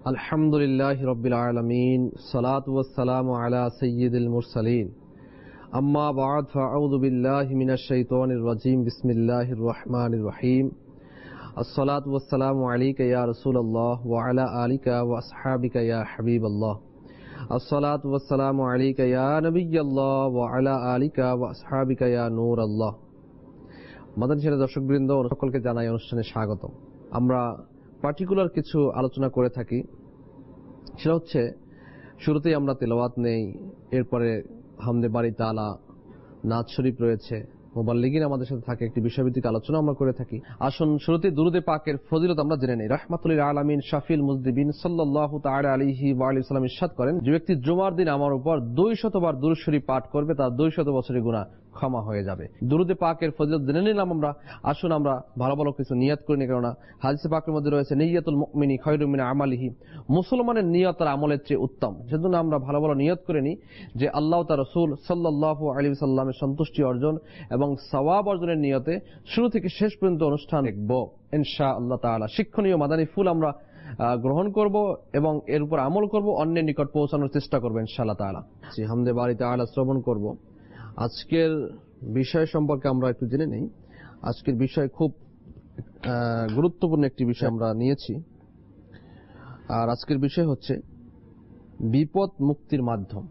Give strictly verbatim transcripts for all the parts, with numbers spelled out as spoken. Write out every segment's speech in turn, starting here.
الحمدللہ رب العالمین الصلاۃ والسلام علی سید المرسلین اما بعد فاعوذ باللہ من الشیطان الرجیم بسم اللہ الرحمن الرحیم الصلاۃ والسلام علیک یا رسول اللہ وعلی آلک واصحابک یا حبیب اللہ الصلاۃ والسلام علیک یا نبی اللہ وعلی آلک واصحابک یا نور اللہ মাদানী চ্যানেলের দর্শকবৃন্দ সকলকে জানাই অনুষ্ঠানে স্বাগতম। আমরা পার্টিকুলার কিছু আলোচনা করে থাকি, সেটা হচ্ছে শুরুতেই আমরা তেলাওয়াত নেই, এরপরে হামদে বারি তাআলা, নাত শরীফ রয়েছে, মুবাল্লিগিন আমাদের সাথে থাকে, একটি বিষয়ভিত্তিক আলোচনা আমরা করে থাকি। আসুন শুরুতে দুরুদে পাকের ফজিলত আমরা জেনে নেই। রাহমাতুল লিল আলামিন শাফিল মুজদিবিন সাল্লাল্লাহু তাআলা আলাইহি ওয়া আলিহি ওয়াসাল্লাম ইরশাদ করেন, যে ব্যক্তি জুমার দিন আমার উপর দুইশত বার দুরূদ শরীফ পাঠ করবে তার দুইশত বছরের গুনাহ ক্ষমা হয়ে যাবে। দুরুদে পাকের ফজিলত জেনে নিলাম আমরা। আসুন আমরা ভালো ভালো কিছু নিয়ত করি, কেননা হাদিসে পাকের মধ্যে রয়েছে নিয়তুল মুমিনি খায়রুম মিন আমালিহি, মুসলমানের নিয়ত তার আমলের চেয়ে উত্তম। সেজন্য আমরা ভালো ভালো নিয়ত করে নিই যে আল্লাহ তার রাসূল সাল্লাল্লাহু আলাইহি ওয়াসাল্লামের সন্তুষ্টি অর্জন এবং সওয়াব অর্জনের নিয়তে শুরু থেকে শেষ পর্যন্ত অনুষ্ঠান দেখব ইনশাআল্লাহ তাআলা। শিক্ষণীয় মাদানী ফুল আমরা গ্রহণ করব এবং এর উপর আমল করব, অন্যের নিকট পৌঁছানোর চেষ্টা করব ইনশাআল্লাহ তাআলা। জি, হামদে বারি তাআলা শ্রবণ করব। আজকের বিষয় সম্পর্কে আমরা একটু জেনে নেই। আজকের বিষয় খুব গুরুত্বপূর্ণ একটি বিষয় আমরা নিয়েছি, আর আজকের বিষয় হচ্ছে বিপদ মুক্তির মাধ্যম।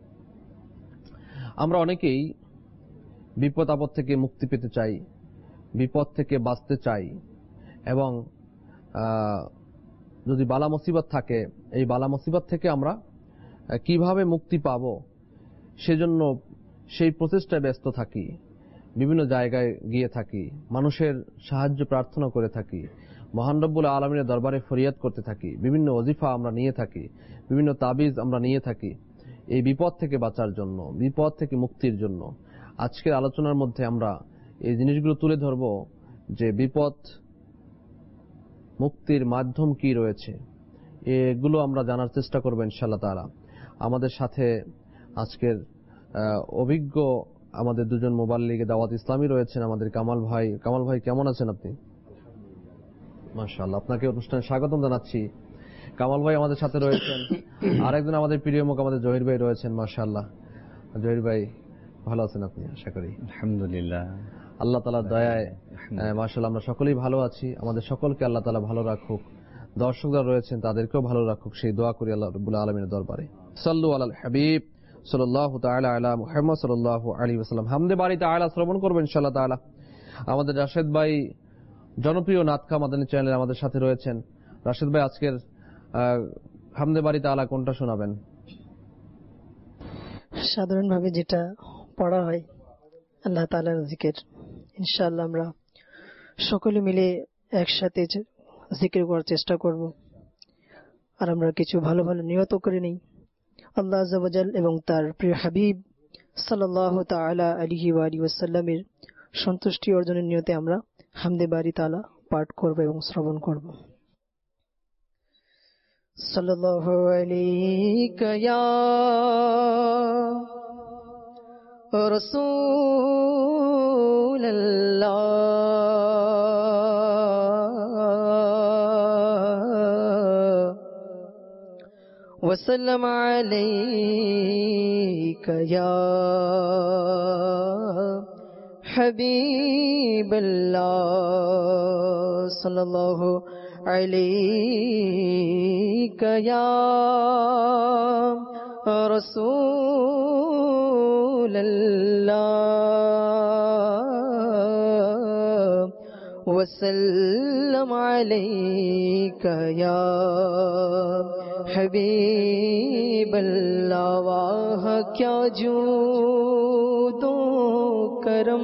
আমরা অনেকেই বিপদ আপদ থেকে মুক্তি পেতে চাই, বিপদ থেকে বাঁচতে চাই, এবং যদি বালা মুসিবত থাকে এই বালা মুসিবত থেকে আমরা কিভাবে মুক্তি পাব সেজন্য সেই প্রচেষ্টায় ব্যস্ত থাকি, বিভিন্ন জায়গায় গিয়ে থাকি, মানুষের সাহায্য প্রার্থনা করে থাকি, মহান রব্বুল আলামিনের দরবারে ফরিয়াদ করতে থাকি, বিভিন্ন ওজিফা আমরা নিয়ে থাকি, বিভিন্ন তাবিজ আমরা নিয়ে থাকি এই বিপদ থেকে বাঁচার জন্য, বিপদ থেকে মুক্তির জন্য। আজকের আলোচনার মধ্যে আমরা এই জিনিসগুলো তুলে ধরব যে বিপদ মুক্তির মাধ্যম কি রয়েছে, এগুলো আমরা জানার চেষ্টা করব ইনশাআল্লাহ তাআলা। আমাদের সাথে আজকের অভিজ্ঞ আমাদের দুজন মুবাল্লিগে দাওয়াত ইসলামী রয়েছেন, আমাদের কামাল ভাই। কামাল ভাই, কেমন আছেন আপনি? মাশাআল্লাহ, আপনাকে অনুষ্ঠানে স্বাগতম জানাচ্ছি। কামাল ভাই আমাদের সাথে রয়েছেন। আরেকজন আমাদের প্রিয় মুখ আমাদের জহির ভাই রয়েছেন। মাশাআল্লাহ, জহির ভাই ভালো আছেন আপনি? আশা করি আলহামদুলিল্লাহ, আল্লাহ তাআলার দয়ায় মাশাআল্লাহ আমরা সকলেই ভালো আছি। আমাদের সকলকে আল্লাহ তাআলা ভালো রাখুক, দর্শকরা রয়েছেন তাদেরকেও ভালো রাখুক, সেই দোয়া করি আল্লাহ রাব্বুল আলামিনের দরবারে। সাল্লু আলাল হাবিব সাল্লাল্লাহু তাআলা আলা মুহাম্মদ সাল্লাল্লাহু আলাইহি ওয়াসাল্লাম। হামদে বারি তাআলা শ্রবণ করবেন ইনশাআল্লাহ তাআলা। আমাদের রাশেদ ভাই, জনপ্রিয় নাতখা মাদানী চ্যানেলে আমাদের সাথে রয়েছেন। রাশেদ ভাই, আজকের হামদে বারি তাআলা কোনটা শোনাবেন? সাধারণভাবে যেটা পড়া হয় আল্লাহ তাআলার জিকির, ইনশাআল্লাহ আমরা সকলে মিলে একসাথে জিকির করার চেষ্টা করব। আর আমরা কিছু ভালো ভালো নিয়ত করে নেই আল্লাহ আযজা ওয়া জাল এবং তার প্রিয় হাবিব সাল্লাল্লাহু তাআলা আলাইহি ওয়া আলিহি ওয়াসাল্লামের সন্তুষ্টি অর্জনের নিয়তে আমরা হামদে বারি তাআলা পাঠ করব এবং শ্রবণ করব। সাল্লাল্লাহু আলাইকা ইয়া রাসূলুল্লাহ وسلم عليك يا حبيب الله صلى الله عليك يا رسول الله وسلم عليك يا حبیب اللہ۔ واہ کیا جود و کرم،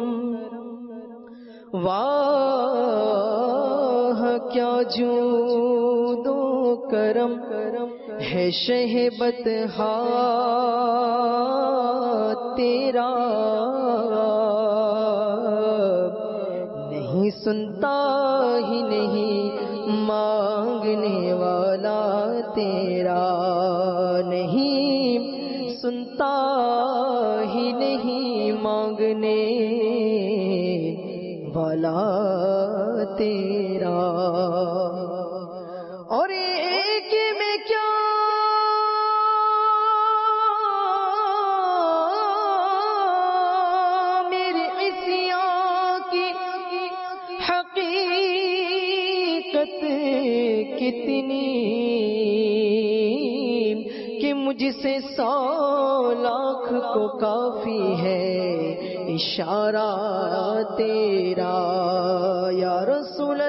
واہ کیا جود و کرم ہے شہبت ہاتھ تیرا، نہیں سنتا ہی نہیں مانگنے والا تیرا، نہیں سنتا ہی نہیں مانگنے والا تیرا، اور ایک مجھ سے سو لاکھ کو کافی ہے اشارہ تیرا یا رسول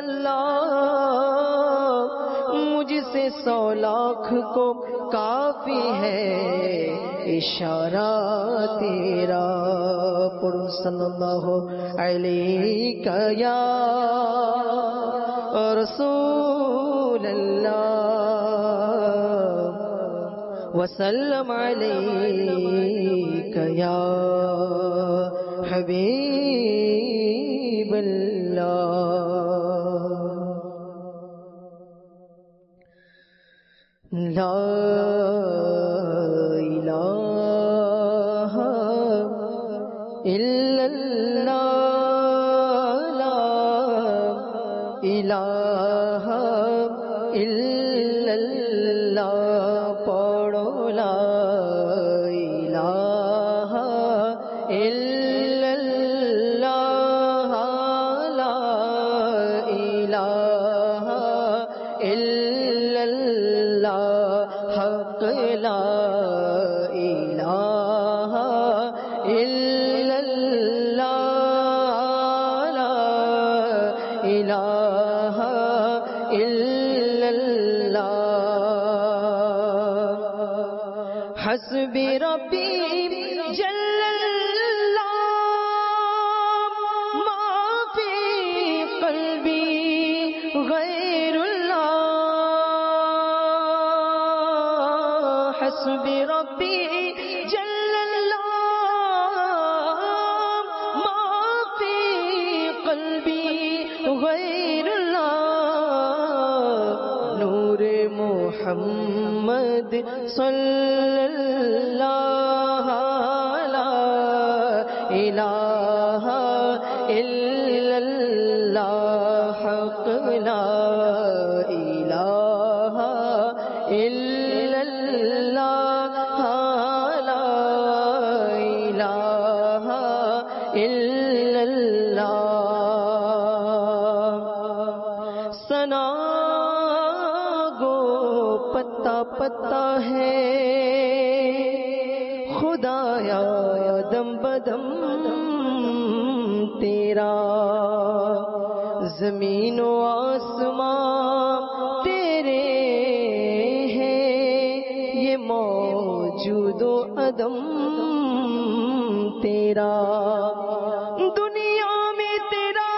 اللہ، مجھ سے سو لاکھ کو کافی ہے اشارہ تیرا. پڑھو صلی اللہ علیہ یا رسول اللہ وسلم علیک یا حبیب اللہ. لا الہ الا اللہ، لا الہ الا اللہ. پڑھو لا الہ الا اللہ، لا الہ الا اللہ، حق لا الہ الا اللہ، لا الہ الا اللہ. حسبی ربی جل اللہ ما فی قلبی غیر اللہ. حسبی ربی جل اللہ ما فی قلبی غیر اللہ. نور محمد صلی اللہ، لا الہ الا اللہ، حق لا الہ الا اللہ، لا الہ الا اللہ. ثنا گو پتا پتا ہے خدایا دم بدم تیرا. زمین و آسمان تیرے ہیں، یہ موجود و عدم تیرا. دنیا میں تیرا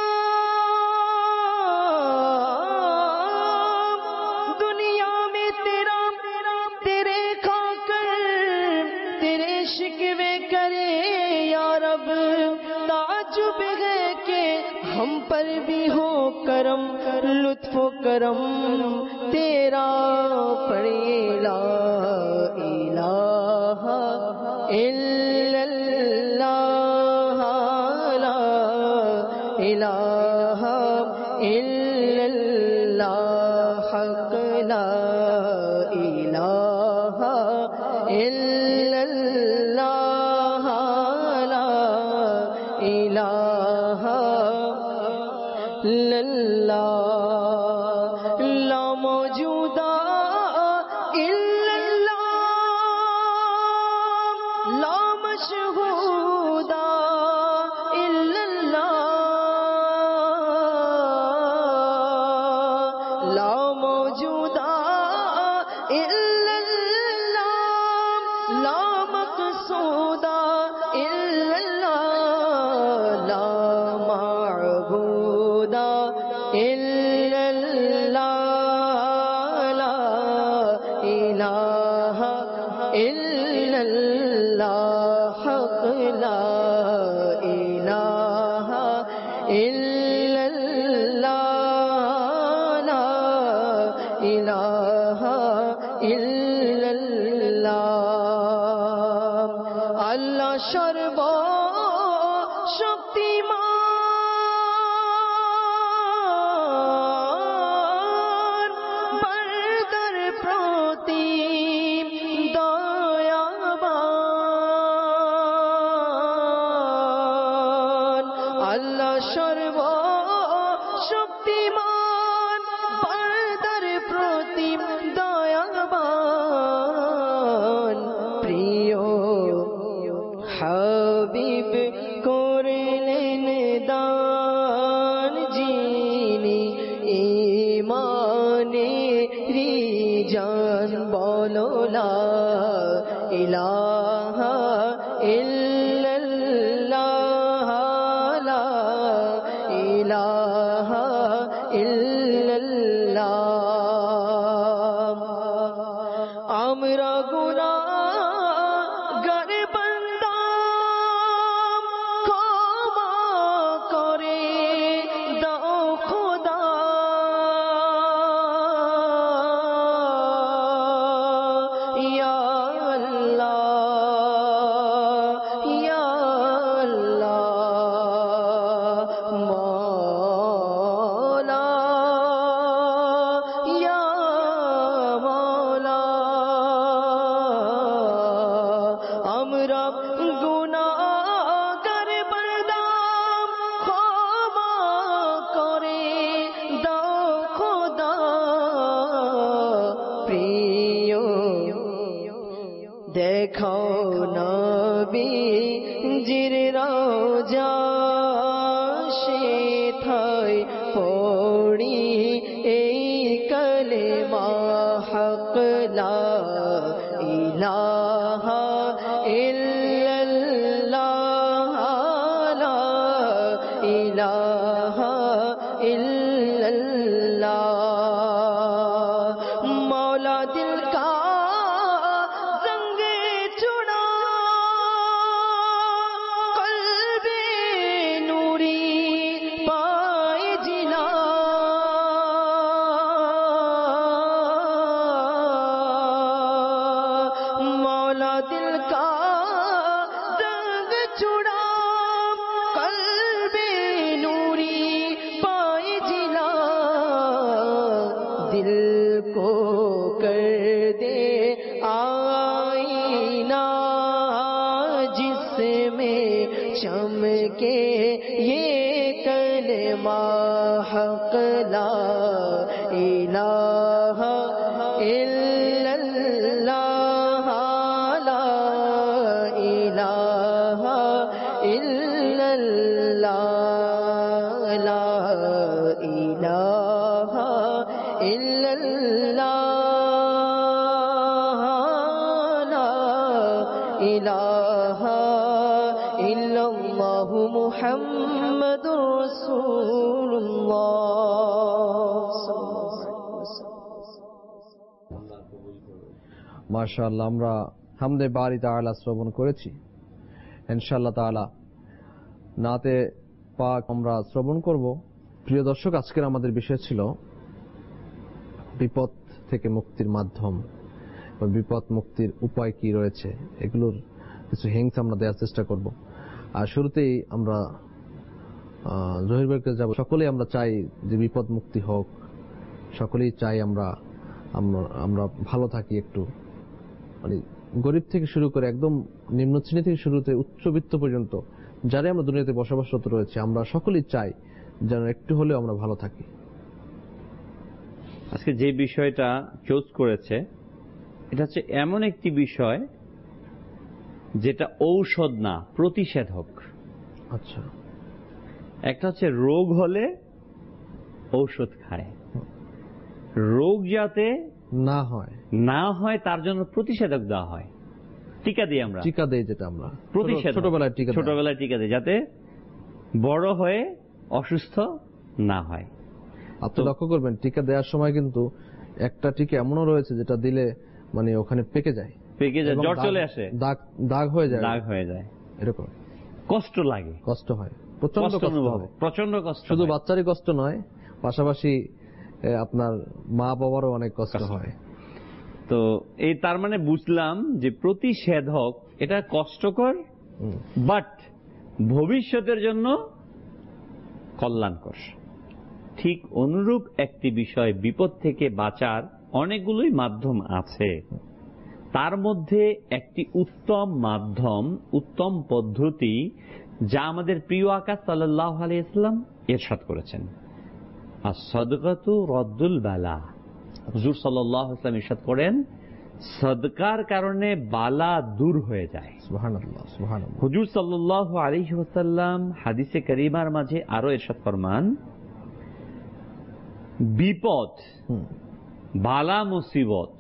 دنیا میں تیرا تیرے کھا کر تیرے شکوے کرے یا رب. تعجب ہے کہ ہم پر بھی ہو کرم، لطف و کرم تیرا. پڑھیے لا الہ الا اللہ، لا الہ الا اللہ، حق لا الہ الا اللہ، لا الہ الا اللہ. لا موجودہ الا اللہ، لا مشہودہ الا اللہ، لا موجودہ الا اللہ، لا مقصودہ الا اللہ، لا معبودہ الا اللہ، لا الہ الا اللہ، حق لا الہ الا اللہ، لا الہ الا اللہ. اللہ شرب شکتیمان بردر پروتی دایابان. اللہ شرب شکتیمان بردر پروتی دایابان. জান বলো লা ইলাহা ইল্লাল্লাহ লা ইলাহা ইল্লাল্লাহ। আমরা গুনাহগার বান্দা ক্ষমা করে দাও খোদা, ইয়া আল্লাহ ইয়া আল্লাহ মওলা ইয়া মওলা। আমরা গুনাহগার বান্দা ক্ষমা করে দাও খোদা, প্রিয় দেখো নবীজির রওজা, সেথায় পড়ি এই কালেমা হক লা ইলাহা ইল্লাল্লাহ লা ইলাহা ইল্লাল্লাহ। মৌলা দিল কা জঙ্গে চুনা কলবে নূরি পায়ে জিলা, মৌলা দিল কা জঙ্গ চুনা কলবে নূরি পায়ে জিলা, दिल को कर दे आईना जिसमें चमके ये कलमा हक ला इलाहा इल्लल्लाह ला इलाहा इल्लल्लाह ला इलाहा ইল্লাল্লাহ লা ইলাহা ইল্লাল্লাহু মুহাম্মাদুর রাসূলুল্লাহ। মাশাআল্লাহ, আমরা হামদে বারি তাআলা শ্রবণ করেছি। ইনশাআল্লাহ তাআলা নাতে পাক আমরা শ্রবণ করব। প্রিয় দর্শক, আজকের আমাদের বিষয় ছিল বিপদ থেকে মুক্তির মাধ্যম, বিপদ মুক্তির উপায় কি রয়েছে, এগুলোর কিছু হিংস আমরা দেওয়ার চেষ্টা করব। আর শুরুতেই আমরা জহির ভাইকে যাব। সকলেই আমরা চাই যে বিপদ মুক্তি হোক, সকলেই চাই আমরা আমরা ভালো থাকি, একটু মানে গরিব থেকে শুরু করে একদম নিম্ন শ্রেণী থেকে শুরু করে উচ্চবিত্ত পর্যন্ত যারা আমরা দুনিয়াতে বসবাসরত রয়েছে, আমরা সকলেই চাই যেন একটু হলেও আমরা ভালো থাকি। আজকে যে বিষয়টা চুজ করেছে এটা হচ্ছে এমন একটি বিষয় যেটা ঔষধ না, প্রতিষেধক। আচ্ছা, একটা হচ্ছে রোগ হলে ঔষধ খায়, রোগ যাতে না হয় না হয় তার জন্য প্রতিষেধক দেওয়া হয়, টিকা দিই আমরা, টিকা দেই যেটা আমরা প্রতিষেধক ছোটবেলায় টিকা ছোটবেলায় টিকা দিই যাতে বড় হয়ে অসুস্থ না হয়। আপনি লক্ষ্য করবেন টিকা দেওয়ার সময় কিন্তু একটা টিকা এমনও রয়েছে যেটা দিলে মানে ওখানে পেকে যায়, পেকে যায়, জ্বর চলে আসে, দাগ দাগ হয়ে যায়, দাগ হয়ে যায়, এরকম কষ্ট লাগে, কষ্ট হয়, প্রচন্ড কষ্ট হয়, প্রচন্ড কষ্ট। শুধু বাচ্চারই কষ্ট নয়, পাশাপাশি আপনার মা বাবারও অনেক কষ্ট হয়। তো এই তার মানে বুঝলাম যে প্রতিষেধক এটা কষ্টকর, বাট ভবিষ্যতের জন্য কল্যাণকর। ঠিক অনুরূপ একটি বিষয়, বিপদ থেকে বাঁচার অনেকগুলোই মাধ্যম আছে, তার মধ্যে একটি উত্তম মাধ্যম, উত্তম পদ্ধতি যা আমাদের প্রিয় আকা সাল্লাল্লাহু আলাইহি ওয়াসাল্লাম ইরশাদ করেছেন, as-সাদকাতু রাদ্দুল বালা। হুজুর সাল্লাল্লাহু আলাইহি ওয়াসাল্লাম ইরশাদ করেন সাদকার কারণে বালা দূর হয়ে যায়। সুবহানাল্লাহ, সুবহানাল্লাহ। হুজুর সাল্লাল্লাহু আলাইহি ওয়াসাল্লাম হাদিসে কারিমার মাঝে আরো ইরশাদ ফরমান, বিপদ বালা মুসিবত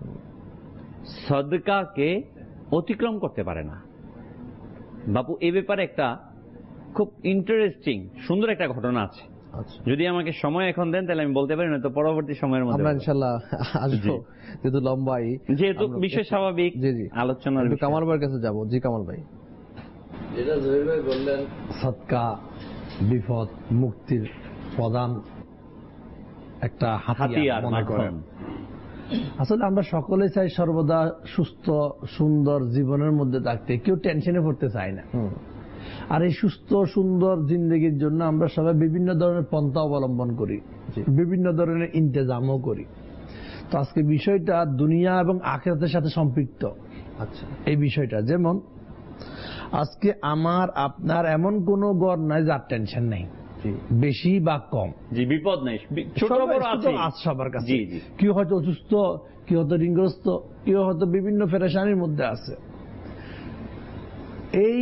সদকাকে অতিক্রম করতে পারে না। বাপু এ ব্যাপারে একটা খুব ইন্টারেস্টিং সুন্দর একটা ঘটনা আছে। যদি আমাকে সময় এখন দেন তাহলে আমি বলতে পারি, না তো পরবর্তী সময়ের মধ্যে আমরা ইনশাআল্লাহ আসবো, যেহেতু লম্বাই, যেহেতু বিষয় স্বাভাবিক। জি জি আলোচনার কামাল ভাইয়ের কাছে যাব। জি কামাল ভাই, যেটা জহির ভাই বললেন, সদকা বিপদ মুক্তির প্রধান একটা হাতিয়ার মনে করেন। আসলে আমরা সকলে চাই সর্বদা সুস্থ সুন্দর জীবনের মধ্যে থাকতে, কেউ টেনশনে পড়তে চায় না। আর এই সুস্থ সুন্দর জিন্দগির জন্য আমরা সবাই বিভিন্ন ধরনের পন্থা অবলম্বন করি, বিভিন্ন ধরনের ইন্তেজামও করি। তো আজকে বিষয়টা দুনিয়া এবং আখিরাতের সাথে সম্পৃক্ত। আচ্ছা, এই বিষয়টা যেমন আজকে আমার আপনার এমন কোন ঘর নাই যার টেনশন নেই, বেশি বা কম। জি, বিপদ নাই, ছোট বড় আছে সবার কাছে। কেউ হয়তো অসুস্থ, কেউ হয়তো ঋণগ্রস্ত, কেউ হয়তো বিভিন্ন পেরেশানির মধ্যে আছে। এই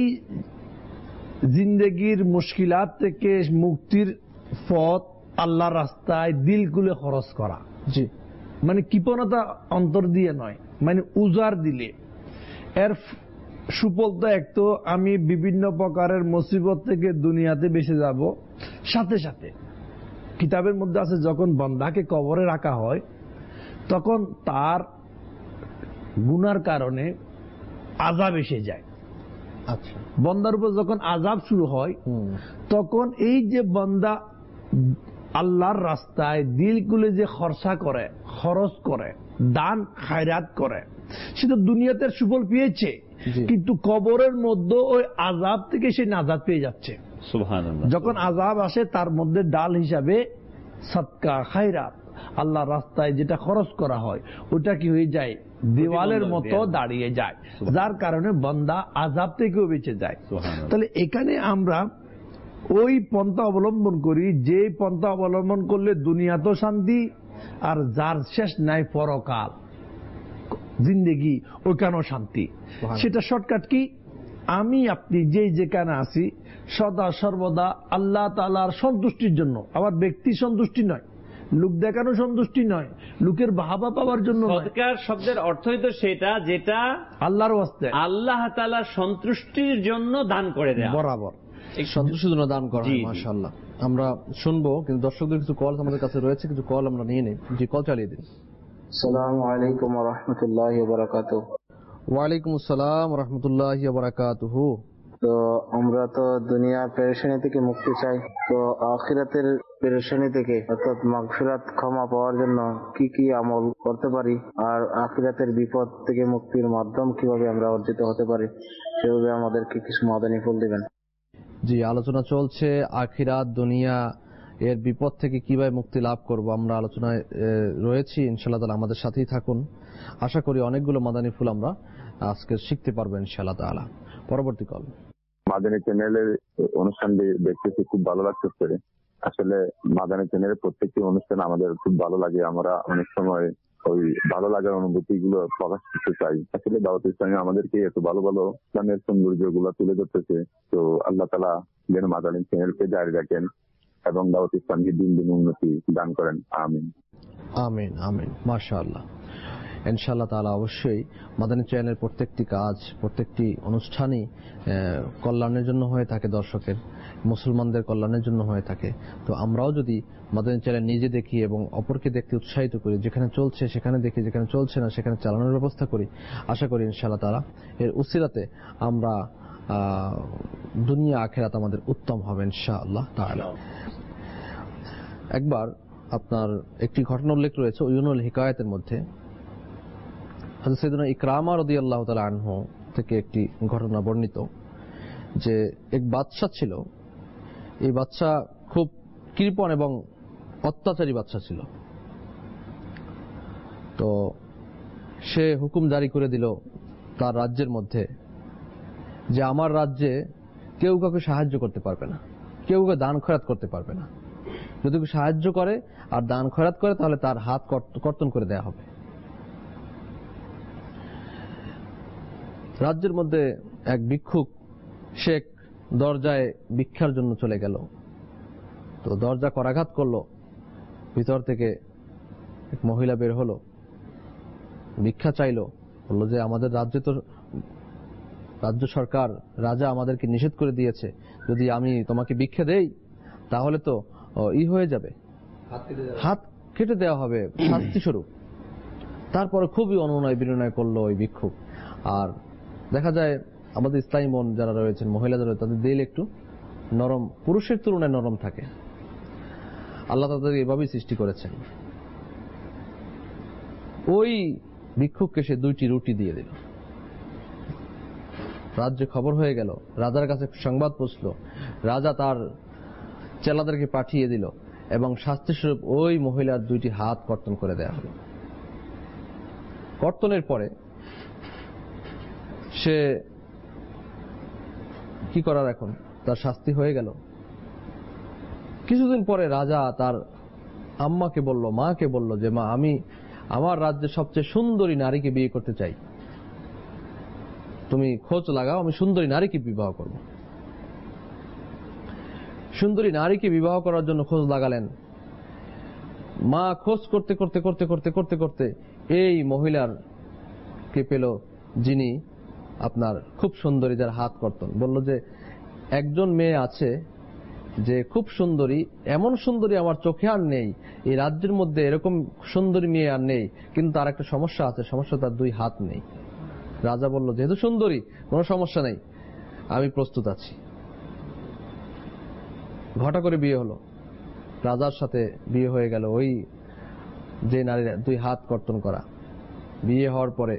জিন্দেগির মুশকিলাত থেকে মুক্তির পথ আল্লাহর রাস্তায় দিল খুলে খরচ করা। জি, মানে কৃপণতা অন্তর দিয়ে নয়, মানে উজার দিলে এর সুফল তো এক তো আমি বিভিন্ন প্রকারের মুসিবত থেকে দুনিয়াতে বেঁচে যাব। সাথে সাথে কিতাবের মধ্যে আছে যখন বান্দাকে কবরে রাখা হয় তখন তার গুনার কারণে আযাব এসে যায়। আচ্ছা, বান্দার উপর যখন আযাব শুরু হয় তখন এই যে বান্দা আল্লাহর রাস্তায় দিল খুলে যে খরচা করে, খরচ করে, দান খায়রাত করে, সে তো দুনিয়াতে সুফল পেয়েছে, কিন্তু কবরের মধ্যে ওই আযাব থেকে সে নাজাত পেয়ে যাচ্ছে। সুবহানাল্লাহ। যখন আযাব আসে তার মধ্যে ডাল হিসাবে সদকা খায়রাত আল্লাহর রাস্তায় যেটা খরচ করা হয় ওটা কি হয়ে যায়, দেওয়ালের মতো দাঁড়িয়ে যায়, যার কারণে বান্দা আযাব থেকেও বেঁচে যায়। তাহলে এখানে আমরা ওই পন্থা অবলম্বন করি যে পন্থা অবলম্বন করলে দুনিয়াতেও শান্তি, আর যার শেষ নাই পরকাল জিন্দেগি ওইখানেও শান্তি। সেটা শর্টকাট কি, আমি আপনি যেই যেখানে আছি সদা সর্বদা আল্লাহ তাআলার সন্তুষ্টির জন্য, আবার ব্যক্তি সন্তুষ্টি নয়, লোক দেখানো সন্তুষ্টি নয়, লোকের বাহাবা পাওয়ার জন্য। সদকার শব্দের অর্থই তো সেটা যেটা আল্লাহর ওয়াস্তে, আল্লাহ তাআলার সন্তুষ্টির জন্য দান করে দেয়া, বরাবর এই সন্তুষ্টির জন্য দান করা। মাশাআল্লাহ, আমরা শুনবো, কিন্তু দর্শকদের কিছু কল আমাদের কাছে রয়েছে, কিছু কল আমরা নিয়ে নেই। জি, কল চালিয়ে দিন। আসসালামু আলাইকুম ওয়া রাহমাতুল্লাহি ওয়া বারাকাতুহু। ওয়া আলাইকুম আসসালাম ওয়া রাহমাতুল্লাহি ওয়া বারাকাতুহু। তো আমরা তো দুনিয়ার পেরেশানি থেকে মুক্তি চাই, তো আখিরাতের পেরেশানি থেকে অর্থাৎ মাগফিরাত ক্ষমা পাওয়ার জন্য কি কি আমল করতে পারি, আর আখিরাতের বিপদ থেকে মুক্তির মাধ্যম কিভাবে আমরা অর্জিত হতে পারি, সেভাবে আমাদেরকে কিছু মাদানী ফুল দিবেন। জি, আলোচনা চলছে আখিরাত দুনিয়া এর বিপদ থেকে কিভাবে মুক্তি লাভ করব। আমরা আলোচনায় রয়েছি, ইনশাআল্লাহ তাআলা আমাদের সাথেই থাকুন। আশা করি অনেকগুলো মাদানী ফুল আমরা আজকে শিখতে পারবো ইনশাআল্লাহ তাআলা। পরবর্তী কল। মাদানী চ্যানেলের অনুষ্ঠানটি দেখতেছি, খুব ভালো লাগতেছে। আসলে মাদানী চ্যানেলের প্রত্যেকটি অনুষ্ঠান আমাদের খুব ভালো লাগে, আমরা অনেক সময় ওই ভালো লাগার অনুভূতি গুলো প্রকাশ করতে চাই। আসলে দাওয়াত ইসলামী আমাদেরকে এত ভালো ভালো ইসলামের সৌন্দর্য গুলো তুলে ধরতেছে। তো আল্লাহ তাআলা যেন মাদানী চ্যানেলকে জারি রাখেন এবং দাওয়াত ইসলামকে দিন দিন উন্নতি দান করেন। আমিন আমিন আমিন। মাশাআল্লাহ, ইনশাআল্লাহ তাআলা অবশ্যই মাদানী চ্যানেলের প্রত্যেকটি কাজ, প্রত্যেকটি অনুষ্ঠানই কল্যাণের জন্য হয়ে থাকে, দর্শকের মুসলমানদের কল্যাণের জন্য হয়ে থাকে। তো আমরাও যদি মাদানী চ্যানেল নিজে দেখি এবং অপরকে দেখতে উৎসাহিত করি, যেখানে চলছে সেখানে দেখি, যেখানে চলছে না সেখানে চালানোর ব্যবস্থা করি, আশা করি ইনশাআল্লাহ তাআলা এর উসিলাতে আমরা দুনিয়া আখিরাত আমাদের উত্তম হবে ইনশাআল্লাহ তাআলা। একবার আপনার একটি ঘটনা উল্লেখ রয়েছে উয়ুনুল হিকায়াতের মধ্যে, হযরত সাইয়েদনা ইকরামা রাদিয়াল্লাহু তাআলা আনহু থেকে একটি ঘটনা বর্ণিত, যে এক বাদশা ছিল। এই বাদশা খুব কৃপণ এবং অত্যাচারী বাদশা ছিল। তো সে হুকুম জারি করে দিল তার রাজ্যের মধ্যে যে আমার রাজ্যে কেউ কাউকে সাহায্য করতে পারবে না, কেউ কাউকে দান খয়রাত করতে পারবে না। যদি কেউ সাহায্য করে আর দান খয়রাত করে তাহলে তার হাত কর্তন করে দেয়া হবে। রাজ্যের মধ্যে এক ভিক্ষুক শেখ দরজায় ভিক্ষার জন্য চলে গেল। তো দরজা করাঘাত করলো, ভিতর থেকে এক মহিলা বের হলো, ভিক্ষা চাইলো, বললো যে আমাদের রাজ্যে তো রাজ্য সরকার রাজা আমাদেরকে নিষেধ করে দিয়েছে, যদি আমি তোমাকে ভিক্ষা দেই তাহলে তো ই হয়ে যাবে, হাত কেটে দেওয়া হবে শাস্তি স্বরূপ। তারপরে খুবই অনুনয় বিনয় করলো ওই ভিক্ষুক। আর দেখা যায় আমাদের ইসলামী মন যারা রয়েছেন, মহিলা যারা, তাদের দিল একটু নরম, পুরুষের তুলনায় নরম থাকে। আল্লাহ তাদের এভাবেই সৃষ্টি করেছেন। ওই ভিক্ষুককে সে দুইটি রুটি দিয়ে দিল। রাজ্যে খবর হয়ে গেল, রাজার কাছে সংবাদ পৌঁছল, রাজা তার চেলাদেরকে পাঠিয়ে দিল এবং শাস্তিস্বরূপ ওই মহিলার দুইটি হাত কর্তন করে দেয়া হলো। কর্তনের পরে সে কি করার, এখন তার শাস্তি হয়ে গেল। কিছুদিন পরে রাজা তার আম্মাকে বলল, মাকে বলল যে মা, আমি আমার রাজ্যের সবচেয়ে সুন্দরী নারীকে বিয়ে করতে চাই, তুমি খোঁজ লাগাও, আমি সুন্দরী নারীকে বিবাহ করব। সুন্দরী নারীকে বিবাহ করার জন্য খোঁজ লাগালেন। মা খোঁজ করতে করতে করতে করতে করতে করতে এই মহিলার কে পেল, যিনি আপনার খুব সুন্দরী, যার হাত কর্তন। বলল যে একজন মেয়ে আছে যে খুব সুন্দরী, এমন সুন্দরী আমার চোখে আর নেই, এই রাজ্যের মধ্যে এরকম সুন্দরী মেয়ে আর নেই, কিন্তু তার একটা সমস্যা আছে, সমস্যা তার দুই হাত নেই। রাজা বলল যেহেতু সুন্দরী, কোনো সমস্যা নেই, আমি প্রস্তুত আছি। ঘটা করে বিয়ে হলো, রাজার সাথে বিয়ে হয়ে গেল ওই যে নারীর দুই হাত কর্তন করা। বিয়ে হওয়ার পরে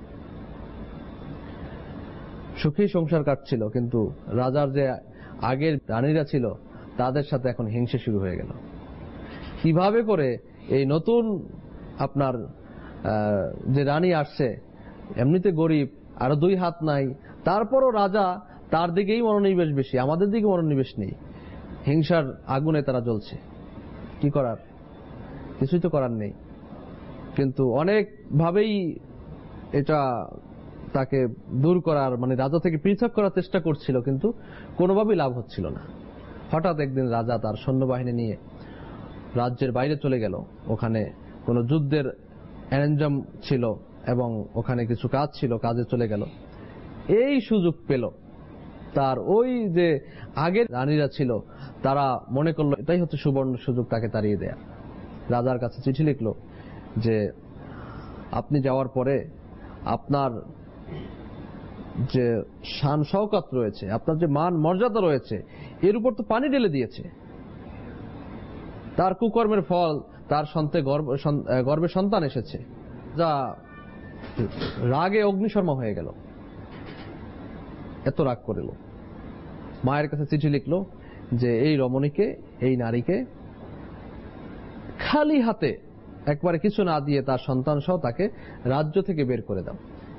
সুখী সংসার কাটছিল, কিন্তু রাজার যে আগের রানীরা ছিল তাদের সাথে এখন হিংসা শুরু হয়ে গেল। কিভাবে করে এই নতুন আপনার যে রানী আসছে, এমনিতে গরিব, আরো দুই হাত নাই, তারপরও রাজা তার দিকেই মনোনিবেশ বেশি, আমাদের দিকে মনোনিবেশ নেই। হিংসার আগুনে তারা জ্বলছে। কি করার, কিছুই তো করার নেই। কিন্তু অনেক ভাবেই এটা তাকে দূর করার, মানে রাজা থেকে পৃথক করার চেষ্টা করছিল, কিন্তু কোনোভাবেই লাভ হচ্ছিল না। হঠাৎ একদিন রাজা তার সৈন্যবাহিনী নিয়ে রাজ্যের বাইরে চলে গেল। ওখানে কোনো যুদ্ধের অ্যারেঞ্জম ছিল এবং ওখানে কিছু কাজ ছিল, কাজে চলে গেল। এই সুযোগ পেল, তার ওই যে আগের রানীরা ছিল তারা মনে করলো এটাই হচ্ছে সুবর্ণ সুযোগ তাকে তাড়িয়ে দেয়া। রাজার কাছে চিঠি লিখলো যে আপনি যাওয়ার পরে আপনার যে শান শওকত রয়েছে, আপনার যে মান মর্যাদা রয়েছে, এর উপর তো পানি ঢেলে দিয়েছে। তার কুকর্মের ফল, তার সন্তে গর্ভে সন্তান এসেছে। যা রাগে অগ্নিশর্মা হয়ে গেল, এত রাগ করিল। মায়ের কাছে চিঠি লিখলো যে এই রমণীকে, এই নারীকে খালি হাতে, একবারে কিছু না দিয়ে তার সন্তান সহ তাকে রাজ্য থেকে বের করে দাও।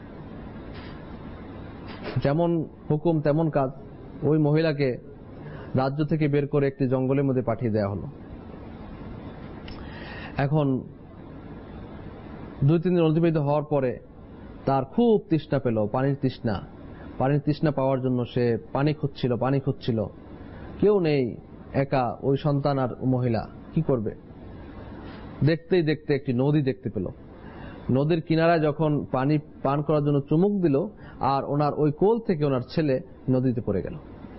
যেমন হুকুম তেমন কাজ। ওই মহিলাকে রাজ্য থেকে বের করে একটি জঙ্গলের মধ্যে পাঠিয়ে দেওয়া হলো। এখন দুই তিন দিন অতিবাহিত হওয়ার পরে তার খুব তৃষ্ণা পেল, পানির তৃষ্ণা। পানির তৃষ্ণা পাওয়ার জন্য সে পানি খুঁজছিল, পানি খুঁজছিল, কেউ নেই, একা ওই সন্তান আর মহিলা। কি করবে? দেখতেই দেখতে একটি নদী দেখতে পেল। নদীর কিনারায় যখন পানি পান করার জন্য চুমুক দিল, আর ওনার ওই কোল থেকে ওনার ছেলে নদীতে পড়ে গেল।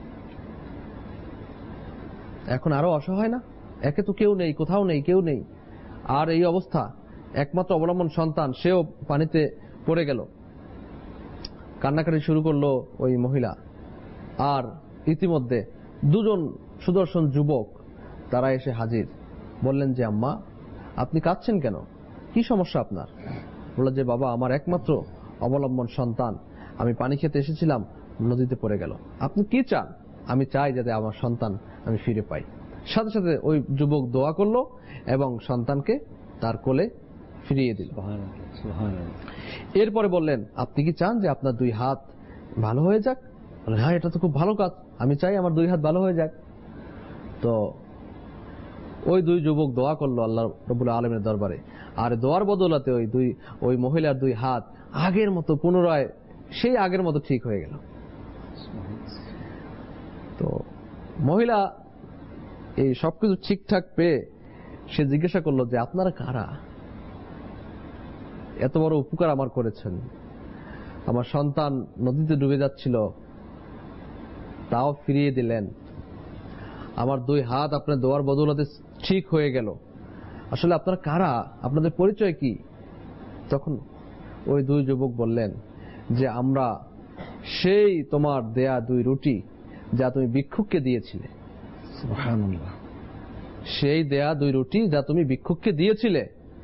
এখন আরো অসহায় না? একে তো কেউ নেই, কোথাও নেই, কেউ নেই, আর এই অবস্থা, একমাত্র অবলম্বন সন্তান, সেও পানিতে পড়ে গেল। কান্নাকাটি শুরু করলো ওই মহিলা। আর ইতিমধ্যে দুজন সুদর্শন যুবক তারা এসে হাজির। বললেন যে আম্মা, আপনি কাঁদছেন কেন? কি সমস্যা আপনার? বলল যে বাবা, আমার একমাত্র অবলম্বন সন্তান, আমি পানি খেতে এসেছিলাম, নদীতে পড়ে গেল। আপনি কি চান? আমি চাই যাতে আমার সন্তান আমি ফিরে পাই। সাথে সাথে ওই যুবক দোয়া করলো এবং সন্তানকে তার কোলে ফিরিয়ে দিল। এরপরে বললেন, আপনি কি চান যে আপনার দুই হাত ভালো হয়ে যাক? হ্যাঁ, এটা তো খুব ভালো কাজ, আমি চাই আমার দুই হাত ভালো হয়ে যাক। তো ওই দুই যুবক দোয়া করলো আল্লাহ রাব্বুল আলামিনের দরবারে, আর দোয়ার বদলাতে ওই দুই ওই মহিলার দুই হাত আগের মতো পুনরায় সেই আগের মতো ঠিক হয়ে গেল। তো মহিলা এই সবকিছু ঠিকঠাক পেয়ে সে জিজ্ঞাসা করলো যে আপনারা কারা? এত বড় উপকার আমার করেছেন। আমার সন্তান নদীতে ডুবে যাচ্ছিল, তাও ফিরিয়ে দিলেন। আমার দুই হাত আপনার দোয়ার বদৌলতে ঠিক হয়ে গেল। আসলে আপনারা কারা, আপনাদের পরিচয় কি? তখন ওই দুই যুবক বললেন যে আমরা সেই তোমার দেয়া দুই রুটি যা তুমি ভিক্ষুককে দিয়েছিলে, সুবহানাল্লাহ, সেই দেয়া দুই রুটি যা তুমি ভিক্ষুককে দিয়েছিলে,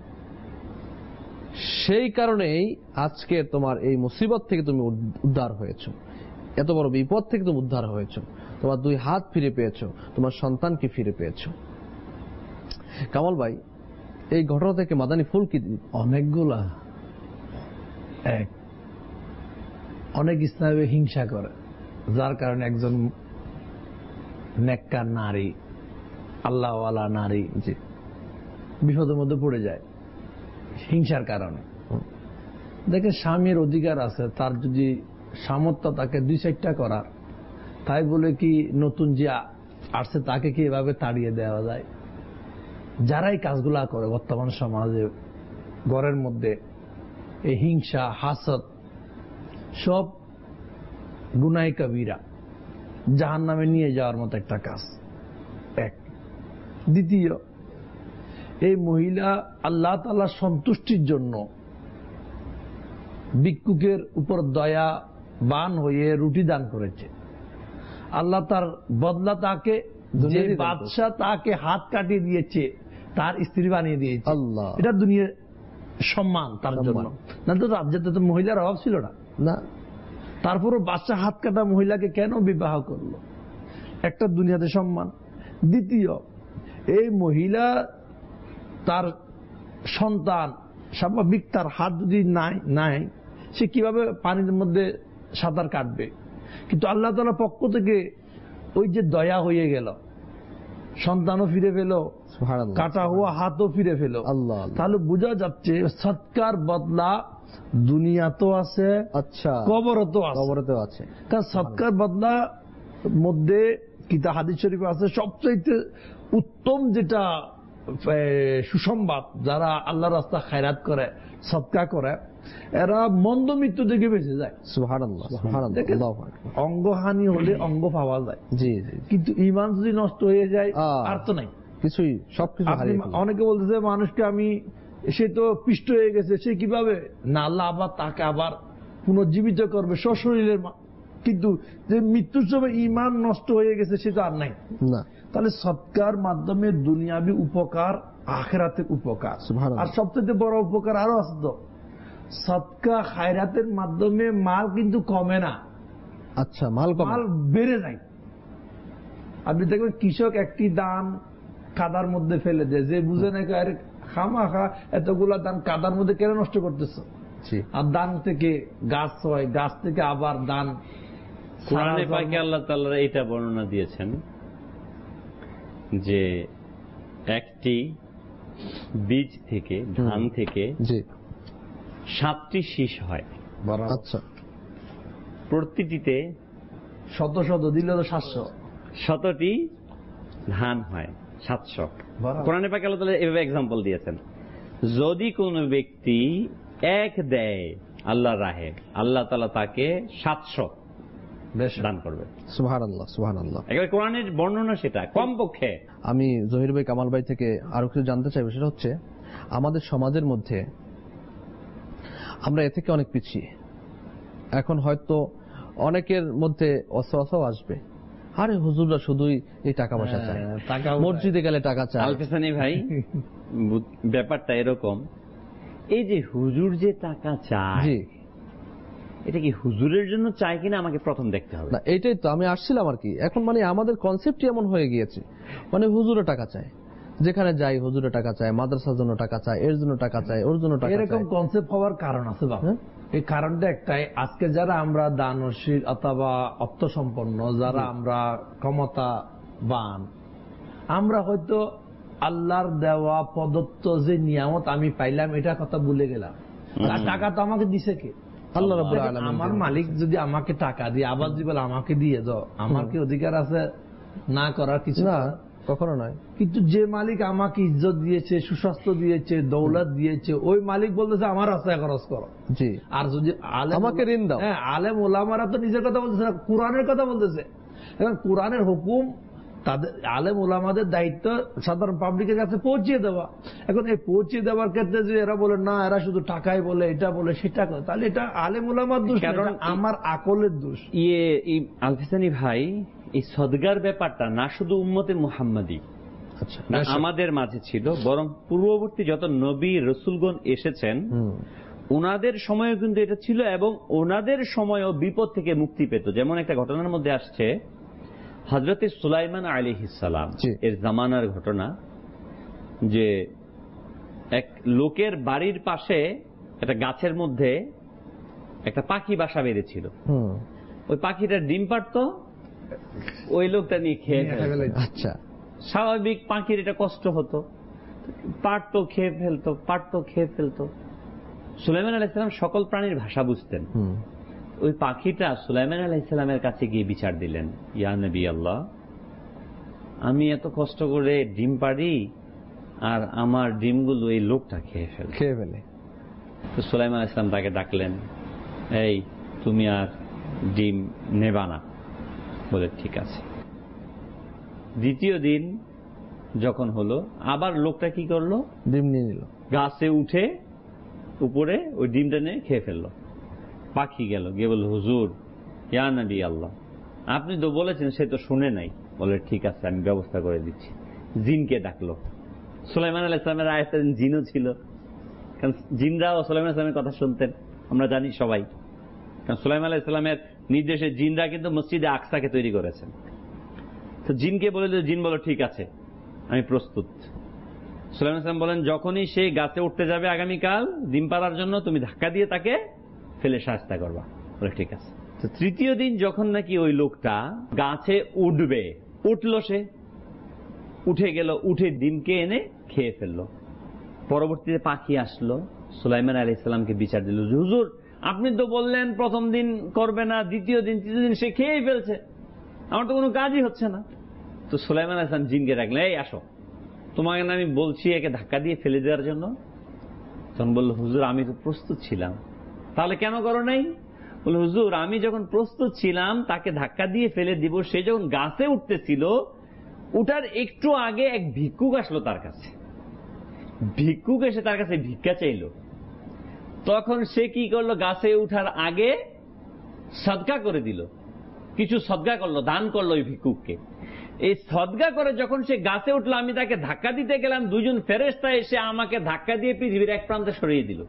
সেই কারণেই আজকে তোমার এই মুসিবত থেকে তুমি উদ্ধার হয়েছো, এত বড় বিপদ থেকে তুমি উদ্ধার হয়েছো, তোমার দুই হাত ফিরে পেয়েছো, তোমার সন্তানকে ফিরে পেয়েছো। কামাল ভাই, এই ঘটনা থেকে মাদানী ফুল কি? অনেকগুলা। এক, অনেক ইসলামে হিংসা করে, যার কারণে একজন নেককার নারী, আল্লাহওয়ালা নারী যে বিপদের মধ্যে পড়ে যায় হিংসার কারণে। দেখে স্বামীর অধিকার আছে, তার যদি সামর্থ্য তাকে দুই চারটা করার, তাই বলে কি নতুন যে আসছে তাকে কি এভাবে তাড়িয়ে দেওয়া যায়? যারাই কাজগুলা করে বর্তমান সমাজে, ঘরের মধ্যে এই হিংসা, হাসদ, সব গুনাহ কবিরা, জাহান্নামে নিয়ে যাওয়ার মতো একটা কাজ। এক। দ্বিতীয়, এই মহিলা আল্লাহ তাআলার সন্তুষ্টির জন্য ভিক্ষুকের উপর দয়া বান হয়ে রুটি দান করেছে। আল্লাহ তার বদলা তাকে, যে বাদশাহ তাকে হাত কাটিয়ে দিয়েছে, তার স্ত্রী বানিয়ে দিয়েছে। আল্লাহ, এটা দুনিয়ার সম্মান তার জন্য। না তো রাজ্যতে তো মহিলার অভাব ছিল না না। তারপরও বাদশাহ হাত কাটা মহিলাকে কেন বিবাহ করলো? একটা দুনিয়াতে সম্মান। দ্বিতীয়, এই মহিলা তার সন্তান স্বাভাবিক, তার হাত যদি নাই নাই সে কিভাবে পানির মধ্যে সাঁতার কাটবে? কিন্তু আল্লাহ তাআলার পক্ষ থেকে ওই যে দয়া হয়ে গেল, সন্তানও ফিরে পেল, কাটা হওয়া হাতও ফিরে পেল। তাহলে বোঝা যাচ্ছে সৎকার বদলা দুনিয়াতেও আছে, আচ্ছা, কবরতেও আছে। কবরতেও আছে। কারণ সৎকার বদলা মধ্যে কিতাব হাদিস শরীফে আছে সবচেয়ে উত্তম যেটা সুসংবাদ, যারা আল্লাহর রাস্তা খায়রাত করে, সদকা করে, এরা মন্দ মৃত্যু থেকে বেঁচে যায়। সুবহানাল্লাহ, সুবহানাল্লাহ। অঙ্গহানি হলে অঙ্গ পাওয়া যায়, জি জি, কিন্তু ঈমান যদি নষ্ট হয়ে যায় আর তো নাই কিছুই, সবকিছু হারিয়ে ফেলে। অনেকে বলতেছে মানুষকে আমি, সে তো পিষ্ট হয়ে গেছে, সে কিভাবে? না, আল্লাহ আবার তাকে আবার পুনর্জীবিত করবে সশরীরের। কিন্তু যে মৃত্যুর সময় ঈমান নষ্ট হয়ে গেছে সে তো আর নাই না। তাহলে সৎকার মাধ্যমে দুনিয়াবি উপকার, আখিরাতের উপকার, আর সবচেয়ে বড় উপকার আরো আছে তো, সদকা খায়রাতের মাধ্যমে মাল কিন্তু কমে না। আচ্ছা, মাল মাল বেড়ে যায়। আপনি দেখবেন কৃষক একটি দান কাদার মধ্যে ফেলে দেয়, যে বুঝে না খামা খা এতগুলা দান কাদার মধ্যে কেন নষ্ট করতেছ? আর দান থেকে গাছ হয়, গাছ থেকে আবার দান। কোরআনে পাকে আল্লাহ তাআলা এটা বর্ণনা দিয়েছেন যে একটি বীজ থেকে, ধান থেকে সাতটি শীষ হয়। আচ্ছা, প্রতিটিতে শত শত দিলে তো সাতশো, শতটি ধান হয় সাতশো। কোরআনে পাকে আল্লাহ তাআলা এভাবে এক্সাম্পল দিয়েছেন, যদি কোন ব্যক্তি এক দেয় আল্লাহর রাহে, আল্লাহ তাআলা তাকে সাতশো দান করবে। সুবহানাল্লাহ, সুবহানাল্লাহ। একেবারে কোরআনের বর্ণনা সেটা, কমপক্ষে। আমি জহির ভাই, কামাল ভাই থেকে আরো কিছু জানতে চাইব, সেটা হচ্ছে আমাদের সমাজের মধ্যে আমরা এ থেকে অনেক পিছিয়ে। এখন হয়তো অনেকের মধ্যে অসওয়াসাও আসবে, আরে হুজুররা শুধুই এই টাকা পয়সা চায়, মসজিদে গেলে টাকা চায়। আলফেসানি ভাই, ব্যাপারটা এরকম, এই যে হুজুর যে টাকা চায়, এটা কি হুজুরের জন্য চায় কিনা আমাকে প্রথম দেখতে হবে। না, এটাই তো আমি আসছিলাম আর কি। এখন মানে আমাদের কনসেপ্টই এমন হয়ে গিয়েছে, মানে হুজুরে টাকা চায়, যেখানে যাই হুজুরে টাকা চায়, মাদ্রাসার জন্য টাকা চায়, এর জন্য টাকা চায়, ওর জন্য টাকা চায়। এরকম কনসেপ্ট হওয়ার কারণ আছে বাবা। এই কারণটা একটাই, আজকে যারা আমরা দানশীল অথবা অর্থ সম্পন্ন, যারা আমরা ক্ষমতাবান, আমরা হয়তো আল্লাহর দেওয়া প্রদত্ত যে নিয়ামত আমি পাইলাম এটা কথা ভুলে গেলাম। টাকা তো আমাকে দিছে কে? আল্লাহ রাব্বুল আলামিন। আমার মালিক যদি আমাকে টাকা দিয়ে আবার যদি বলে আমাকে দিয়ে দাও, আমার কি অধিকার আছে না করার কিছু? না, কখনো নয়। কিন্তু যে মালিক আমাকে ইজ্জত দিয়েছে, সুস্বাস্থ্য দিয়েছে, দৌলত দিয়েছে, ওই মালিক বলতেছে আমার রাস্তায় খরচ করো। জি। আর যদি আমাকে ঋণ দাও। হ্যাঁ, আলেম ওলামারা তো নিজের কথা বলতেছে না, কোরআনের কথা বলতেছে। এখন কোরআনের হুকুম তাদের আলেম ওলামাদের দায়িত্ব সাধারণ পাবলিকের কাছে পৌঁছিয়ে দেওয়া। এখন এই পৌঁছিয়ে দেওয়ার ক্ষেত্রে যে এরা বলে না, এরা শুধু টাকাই বলে, এটা বলে সেটা করে, তাহলে এটা আলেম ওলামার দোষ, কারণ আমার আকলের দোষ। ইয়ে আলফিসানি ভাই, এই সদগার ব্যাপারটা না শুধু উম্মতে মুহাম্মাদি না আমাদের মাঝে ছিল, বরং পূর্ববর্তী যত নবী রসুলগণ এসেছেন ওনাদের সময়ও কিন্তু এটা ছিল, এবং ওনাদের সময়ও বিপদ থেকে মুক্তি পেত। যেমন একটা ঘটনার মধ্যে আসছে, হযরতে সুলাইমান আলাইহিস সালাম এর জামানার ঘটনা, যে এক লোকের বাড়ির পাশে একটা গাছের মধ্যে একটা পাখি বাসা বেঁধেছিল। ওই পাখিটা ডিম পাড়ত, ওই লোকটা নিয়ে খেয়ে ফেলত। আচ্ছা, স্বাভাবিক পাখির এটা কষ্ট হতো, পারতো খেয়ে ফেলতো, পারতো খেয়ে ফেলতো। সুলাইমান আলাইহিস সালাম সকল প্রাণীর ভাষা বুঝতেন। ওই পাখিটা সুলাইমান আলাইহিস সালামের কাছে গিয়ে বিচার দিলেন, ইয়া নবী আল্লাহ, আমি এত কষ্ট করে ডিম পাড়ি আর আমার ডিমগুলো এই লোকটা খেয়ে ফেলে খেয়ে ফেলে তো সুলাইমান আলাইহিস সালাম তাকে ডাকলেন, এই তুমি আর ডিম নেবা না। বলে ঠিক আছে। দ্বিতীয় দিন যখন হলো, আবার লোকটা কি করলো, ডিম নিয়ে নিল, গাছে উঠে উপরে ওই ডিমটা নিয়ে খেয়ে ফেললো। পাখি গেল, গিয়ে বলল, হুজুর, ইয়া নবী আল্লাহ, আপনি তো বলেছেন, সে তো শুনে নাই। বলে ঠিক আছে, আমি ব্যবস্থা করে দিচ্ছি। জিনকে ডাকলো। সুলাইমান আলাইহিস সালামের আয়াতে জিনও ছিল, কারণ জিনরাও সুলাইমান আলাইহিস সালামের কথা শুনতেন, আমরা জানি সবাই। কারণ সুলাইমান আলাইহিস সালামের নির্দেশে জিনরা কিন্তু মসজিদে আকসাকে তৈরি করেছেন। তো জিনকে বলে দিল, জিন বলো ঠিক আছে, আমি প্রস্তুত। সুলাইমান আলাইহিস সালাম বলেন, যখনই সে গাছে উঠতে যাবে আগামীকাল ডিম পাড়ার জন্য, তুমি ধাক্কা দিয়ে তাকে ফেলে শাস্তা করবা। বলে ঠিক আছে। তো তৃতীয় দিন যখন নাকি ওই লোকটা গাছে উঠবে, উঠলো, সে উঠে গেল, উঠে ডিমকে এনে খেয়ে ফেললো। পরবর্তীতে পাখি আসলো, সুলাইমান আলাইহিস সালামকে বিচার দিল, হুজুর, আপনি তো বললেন প্রথম দিন করবে না, দ্বিতীয় দিন, তৃতীয় দিন সে খেয়েই ফেলছে, আমার তো কোনো কাজই হচ্ছে না। তো সুলাইমান আলাইহিস সালাম জিনকে ডাকলেন, এই আসো, তোমাকে আমি বলছি একে ধাক্কা দিয়ে ফেলে দেওয়ার জন্য। তখন বললো, হুজুর, আমি তো প্রস্তুত ছিলাম। তাহলে কেন করো নাই? বলে, হুজুর, আমি যখন প্রস্তুত ছিলাম তাকে ধাক্কা দিয়ে ফেলে দিব, সে যখন গাছে উঠতেছিল, উঠার একটু আগে এক ভিক্ষুক আসলো তার কাছে। ভিক্ষুক এসে তার কাছে ভিক্ষা চাইল। তখন সে কি করলো, গাছে উঠার আগে সদকা করে দিল, কিছু সদকা করলো, দান করলো ওই ভিক্ষুককে। এই সদকা করে যখন সে গাছে উঠলো, আমি তাকে ধাক্কা দিতে গেলাম, দুজন ফেরেশতা এসে আমাকে ধাক্কা দিয়ে পৃথিবীর এক প্রান্তে সরিয়ে দিল।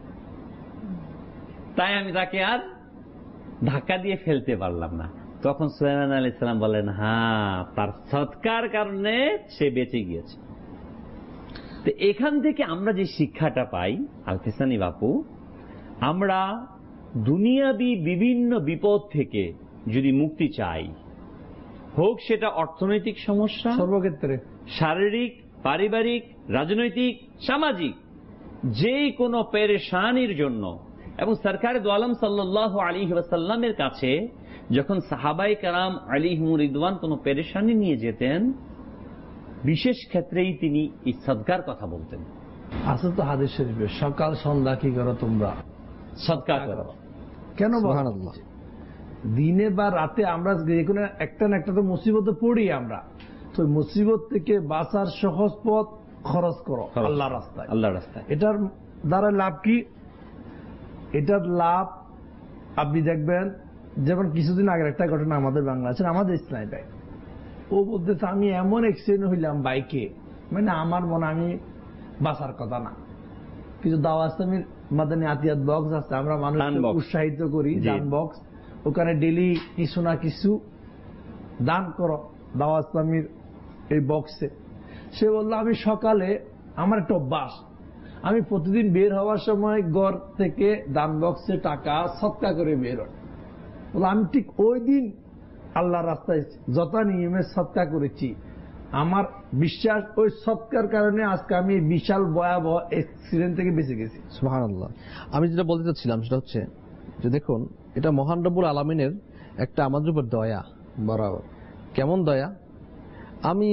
তাই আমি তাকে আর ধাক্কা দিয়ে ফেলতে পারলাম না। তখন সুলাইমান আলাইহিস সালাম বলেন, হ্যাঁ, তার সদকার কারণে সে বেঁচে গিয়েছে। তো এখান থেকে আমরা যে শিক্ষাটা পাই, আলফিসানি বাপু, আমরা দুনিয়াবি বিভিন্ন বিপদ থেকে যদি মুক্তি চাই, হোক সেটা অর্থনৈতিক সমস্যা, সর্বক্ষেত্রে শারীরিক, পারিবারিক, রাজনৈতিক, সামাজিক, যে কোনো পেরেশানির জন্য, এবং সরকার দু আলম সাল্লাল্লাহু আলাইহি ওয়াসাল্লামের কাছে যখন সাহাবায়ে কেরাম আলাইহিম রিদওয়ান কোনো পেরেশানি নিয়ে যেতেন, বিশেষ ক্ষেত্রেই তিনি এই সদকার কথা বলতেন। আসলে তো হাদিস শরীফে সকাল সন্ধ্যা কি করো তোমরা, সদকা করো। কেন? সুবহানাল্লাহ। দিনে বা রাতে আমরা যে কোনো একটা না একটা তো মুসিবতে পড়ি আমরা, তো মুসিবত থেকে বাঁচার সহজ পথ খরচ করো আল্লাহর রাস্তায়। আল্লাহর রাস্তায় এটার দ্বারা লাভ কি? এটার লাভ আপনি দেখবেন, যেমন কিছুদিন আগের একটা ঘটনা আমাদের বাংলাদেশের, আমাদের ইসলামী ভাই, ও বলতেছে, আমি এমন অ্যাক্সিডেন্ট হইলাম বাইকে, মানে আমার মনে আমি বাঁচার কথা না। কিছু দাওয়া ইসলামীর মাদানী আতিয়াত বক্স আছে, আমরা মানুষকে উৎসাহিত করি, দান বক্স, ওখানে ডেলি কিছু না কিছু দান করো দাওয়া ইসলামীর এই বক্সে। সে বললো, আমি সকালে, আমার একটা অভ্যাস, আমি প্রতিদিন বের হওয়ার সময় ঘর থেকে দান বক্সে টাকা সৎকা করে বের হয়। বলে, আমি ঠিক ওই দিন আল্লাহর রাস্তায় যত নিয়মে সৎকা করেছি, আমার বিশ্বাস ওই সৎকার কারণে আজকে আমি বিশাল ভয়াবহ অ্যাক্সিডেন্ট থেকে বেঁচে গেছি। সুবহানাল্লাহ। আমি যেটা বলতে চাচ্ছিলাম সেটা হচ্ছে যে দেখুন, এটা মহান রব্বুল আলামিনের একটা আমাদের উপর দয়া। বরাবর কেমন দয়া? আমি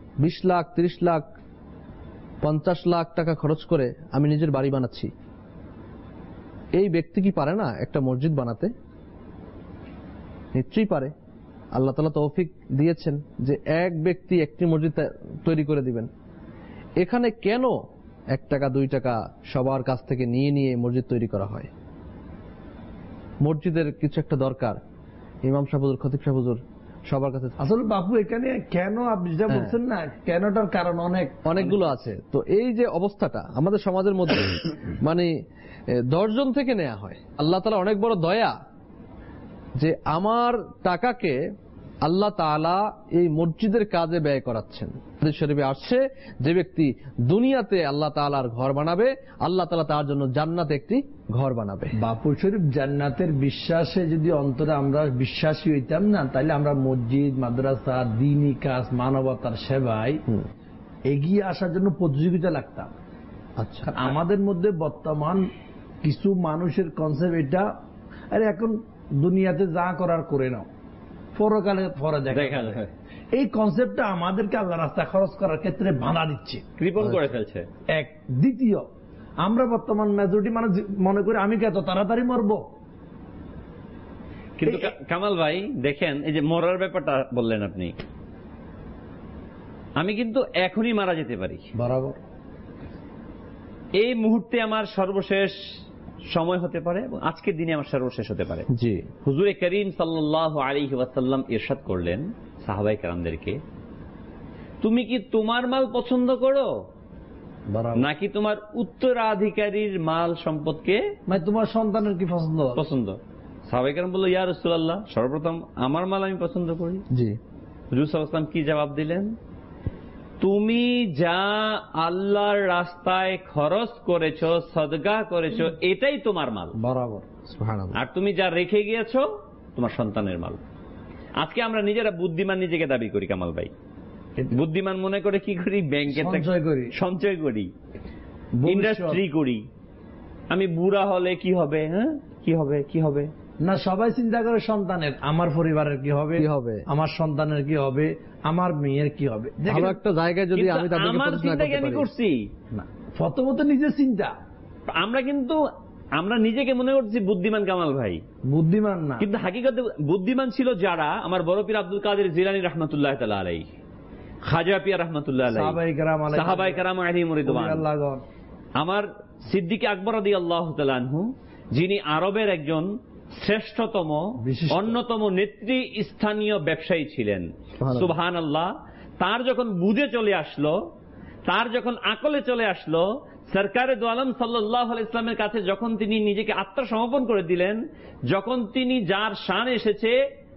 বিশ লাখ ত্রিশ লাখ পঞ্চাশ লাখ টাকা খরচ করে আমি নিজের বাড়ি বানাচ্ছি, এই ব্যক্তি কি পারে না একটা মসজিদ বানাতে? নিশ্চয়ই পারে। আল্লাহ তাআলা তৌফিক দিয়েছেন যে এক ব্যক্তি একটি মসজিদ তৈরি করে দিবেন। এখানে কেন এক টাকা দুই টাকা সবার কাছ থেকে নিয়ে নিয়ে মসজিদ তৈরি করা হয়? মসজিদের কিছু একটা দরকার, ইমাম সাহেব হুজুর, খতিব সাহেব হুজুর সবার কাছে। আসলে বাপু এখানে কেন আপনি যা বলছেন না, কেনটার কারণ অনেক অনেকগুলো আছে। তো এই যে অবস্থাটা আমাদের সমাজের মধ্যে মানে দশজন থেকে নেওয়া হয়। আল্লাহ তাআলা অনেক বড় দয়া যে আমার টাকাকে আল্লাহ তাআলা এই মসজিদের কাজে ব্যয় করাচ্ছেন। হাদিস শরীফে আসছে যে ব্যক্তি দুনিয়াতে আল্লাহ তাআলার ঘর বানাবে, আল্লাহ তাআলা তার জন্য জান্নাতে একটি ঘর বানাবে। বাপুর শরীফ জান্নাতের বিশ্বাসে যদি অন্তরে আমরা বিশ্বাসী হইতাম না, তাহলে আমরা মসজিদ, মাদ্রাসা, দ্বীনি কাজ, মানবতার সেবায় এগিয়ে আসার জন্য প্রতিযোগিতা লাগতাম। আচ্ছা, আমাদের মধ্যে বর্তমান কিছু মানুষের কনসেপ্ট এটা, আরে এখন দুনিয়াতে যা করার করে নাও, পরকালে পরে দেখা যায়। এই কনসেপ্টটা আমাদেরকে আল্লাহ রাস্তায় খরচ করার ক্ষেত্রে বাধা দিচ্ছে, কৃপণ করে ফেলছে। এক। দ্বিতীয়, আমরা বর্তমান মেজরিটি মানুষ মনে করি আমি কত তাড়াতাড়ি মরবো। কিন্তু কামাল ভাই দেখেন, এই যে মরার ব্যাপারটা বললেন আপনি, আমি কিন্তু এখনই মারা যেতে পারি, বরাবর এই মুহূর্তে আমার সর্বশেষ সময় হতে পারে এবং আজকের দিনে আমার সর্বশেষ হতে পারে। জি, হুজুরে করিম সাল্লাল্লাহু আলাইহি ওয়াসাল্লাম ইরশাদ করলেন সাহাবায়ে কেরামদেরকে, তুমি কি তোমার মাল পছন্দ করো নাকি তোমার উত্তরাধিকারীর মাল সম্পদকে? মানে তোমার সন্তানের কি পছন্দ পছন্দ সাহাবায়ে কেরাম বলল, ইয়া রাসূলুল্লাহ, সর্বপ্রথম আমার মাল আমি পছন্দ করি। জি। হুজুর সাল্লাল্লাহু আলাইহি ওয়াসাল্লাম কি জবাব দিলেন? তুমি যা আল্লাহর রাস্তায় খরচ করেছো, সদকা করেছো, এটাই তোমার মাল, বরাবর। সুবহানাল্লাহ। আর তুমি যা রেখে গিয়েছো তোমার সন্তানের মাল। আজকে আমরা নিজেরা বুদ্ধিমান নিজেকে দাবি করি কামাল ভাই, বুদ্ধিমান মনে করে কি করি? ব্যাংকে সঞ্চয় করি, সঞ্চয় করি, ইন্ডাস্ট্রি করি। আমি বুড়া হলে কি হবে? হ্যাঁ, কি হবে কি হবে না, সবাই চিন্তা করে সন্তানের, আমার পরিবারের কি হবে, কি হবে, আমার সন্তানের কি হবে, আমার মেয়ের কি হবে। ভালো একটা জায়গায় যদি আমি তাদেরকে আমার চিন্তা কি আমি করছি না, প্রথমত নিজের চিন্তা। আমরা কিন্তু আমরা নিজেকে মনে করছি বুদ্ধিমান কামাল ভাই, বুদ্ধিমান না। কিন্তু হাকিকতে বুদ্ধিমান ছিল যারা আমার বড় পীর আব্দুল কাদের জিলানী রাহমাতুল্লাহ তাআলা আলাইহি, খাজা পিয়া রাহমাতুল্লাহ আলাইহি, সাহাবায়ে কেরাম আলাইহিম, সাহাবায়ে কেরাম আলাইহিম রিদওয়ান, আমার সিদ্দিক আকবর রাদিয়াল্লাহু তাআলা আনহু, যিনি আরবের একজন শ্রেষ্ঠতম অন্যতম নেত্রী স্থানীয় ব্যবসায়ী ছিলেন। সুবহানাল্লাহ। তার যখন বুঝে চলে আসলো, তার যখন আকলে চলে আসলো, সরকারে দো আলম সাল্লাল্লাহু আলাইহি ওয়াসাল্লামের কাছে যখন তিনি নিজেকে আত্মসমর্পণ করে দিলেন, যখন তিনি যার শান এসেছে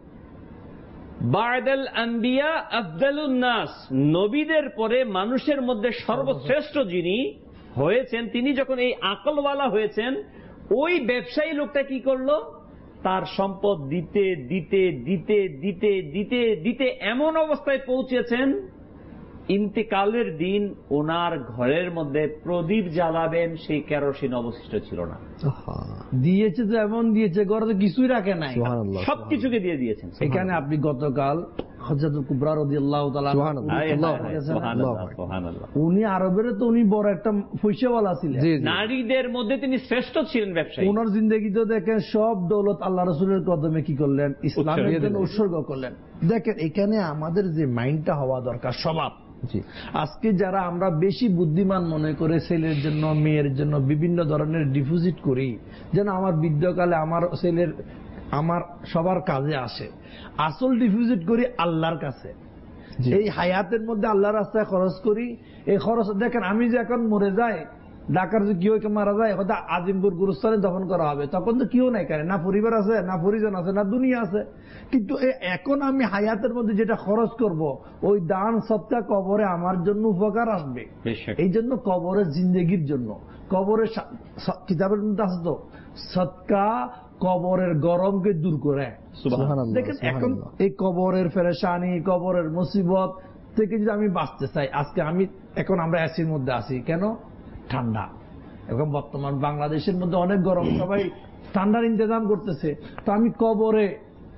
বা'দাল আম্বিয়া আফদালুন নাস, নবীদের পরে মানুষের মধ্যে সর্বশ্রেষ্ঠ যিনি হয়েছেন, তিনি যখন এই আকলওয়ালা হয়েছেন, ওই ব্যবসায়ী লোকটা কি করলো? তার সম্পদ দিতে দিতে দিতে দিতে দিতে দিতে এমন অবস্থায় পৌঁছেছেন, ইন্তেকালের দিন ওনার ঘরের মধ্যে প্রদীপ জ্বালাবেন সেই কেরোসিন অবশিষ্ট ছিল না। দিয়েছে তো এমন দিয়েছে, ঘরে তো কিছুই রাখে নাই, সবকিছুকে দিয়ে দিয়েছেন। এখানে আপনি গতকাল হযরতুল কুবরা রাদিয়াল্লাহু তাআলা, উনি আরবের তো উনি বড় একটা পয়সাওয়ালা ছিলেন, নারীদের মধ্যে তিনি শ্রেষ্ঠ ছিলেন ব্যবসায়ী। ওনার জিন্দেগিতে দেখেন সব দৌলত আল্লাহ রাসূলের কদমে কি করলেন? ইসলামের জন্য উৎসর্গ করলেন। দেখেন এখানে আমাদের যে মাইন্ডটা হওয়া দরকার, স্বভাব। আজকে যারা আমরা বেশি বুদ্ধিমান মনে করে ছেলের জন্য মেয়ের জন্য বিভিন্ন ধরনের ডিপোজিট করি, যেন আমার বৃদ্ধকালে আমার ছেলের আমার সবার কাজে আসে, আসল ডিপোজিট করি আল্লাহর কাছে। এই হায়াতের মধ্যে আল্লাহর রাস্তায় খরচ করি। এই খরচ দেখেন, আমি যে এখন মরে যাই, ঢাকার যে কেউ মারা যায়, হয়তো আজিমপুর গুরুস্থানে দফন করা হবে, তখন তো কেউ নাই, কারণ না পরিবার আছে, না পরিজন আছে, না দুনিয়া আছে। কিন্তু এখন আমি হায়াতের মধ্যে যেটা খরচ করব, ওই দান সৎকা কবরে আমার জন্য উপকার আসবে। এই জন্য কবরের জিন্দেগির জন্য, কবরের কিতাবের মধ্যে আছে তো, সৎকা কবরের গরমকে দূর করে। দেখেন এখন এই কবরের পেরেশানি, কবরের মুসিবত থেকে যদি আমি বাঁচতে চাই, আজকে আমি এখন আমরা এসির মধ্যে আছি, কেন? ঠান্ডা। এখন বর্তমান বাংলাদেশের মধ্যে অনেক গরম, সবাই ঠান্ডার ইন্তজাম করতেছে। তো আমি কবরে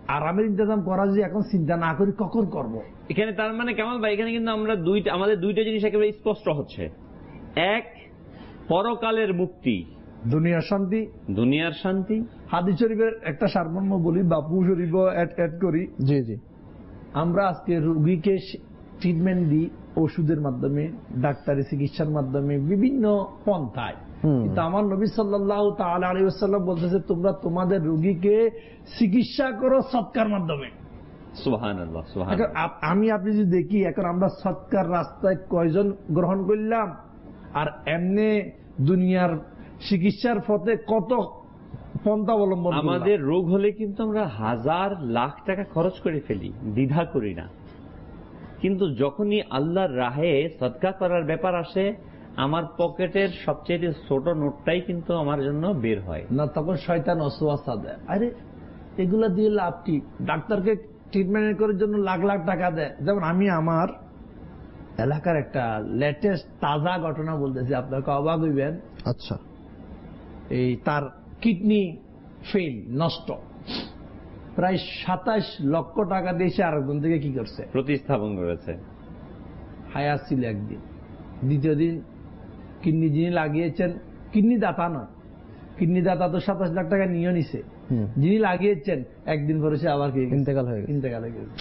আরামের ইন্তজাম করা যদি এখন চিন্তা না করি কখন করব? এখানে তার মানে কামাল ভাই, এখানে কিন্তু আমরা দুইটা আমাদের দুইটা জিনিস একেবারে স্পষ্ট হচ্ছে। এক, পরকালের মুক্তি, দুনিয়ার শান্তি, দুনিয়ার শান্তি। হাদিস শরীফের একটা সারমর্ম বলি, বাপু শরীফ অ্যাড করি। জি জি, আমরা আজকে রোগীকে ট্রিটমেন্ট দিই ওষুধের মাধ্যমে, ডাক্তারি চিকিৎসার মাধ্যমে, বিভিন্ন পন্থায়। কিন্তু আমার নবী সাল্লাল্লাহু তাআলা আলাইহি ওয়াসাল্লাম বলতেছে, তোমরা তোমাদের রোগীকে চিকিৎসা করো সৎকার মাধ্যমে। সুবহানাল্লাহ, সুবহানাল্লাহ। আমি আপনি যদি দেখি এখন আমরা সৎকার রাস্তায় কয়জন গ্রহণ করলাম, আর এমনি দুনিয়ার চিকিৎসার পথে কত পন্থা অবলম্বন। আমাদের রোগ হলে কিন্তু আমরা হাজার লাখ টাকা খরচ করে ফেলি, দ্বিধা করি না। কিন্তু যখনই আল্লাহর রাহে সদকা করার ব্যাপার আসে, আমার পকেটের সবচেয়ে ছোট নোটটাই কিন্তু আমার জন্য বের হয় না, তখন শয়তান ওয়াসওয়াসা দেয়, আরে এগুলা দিয়ে লাভ কি? ডাক্তারকে ট্রিটমেন্ট করার জন্য লাখ লাখ টাকা দেয়। যেমন আমি আমার এলাকার একটা লেটেস্ট তাজা ঘটনা বলতেছি, আপনাকে অবাক হইবেন। আচ্ছা। এই তার কিডনি ফেল, নষ্ট, প্রায় সাতাশ লক্ষ টাকা দিয়ে সে আরেকজন থেকে কি করছে, প্রতিস্থাপন করেছে। হায়াত ছিল একদিন, দ্বিতীয় দিন কিডনি যিনি লাগিয়েছেন, কিডনি দাতা নয়, কিডনি দাতা তো সাতাশ লাখ টাকা নিয়ে নিছে, যিনি লাগিয়েছেন একদিন পরে সে আবার ইন্তেকাল হয়ে ইন্তেকাল হয়ে গেছে।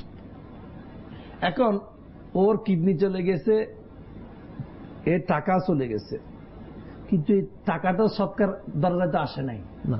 এখন ওর কিডনি চলে গেছে, এর টাকা চলে গেছে, কিন্তু এই টাকাটা সৎকার দরজায় তো আসে নাই না,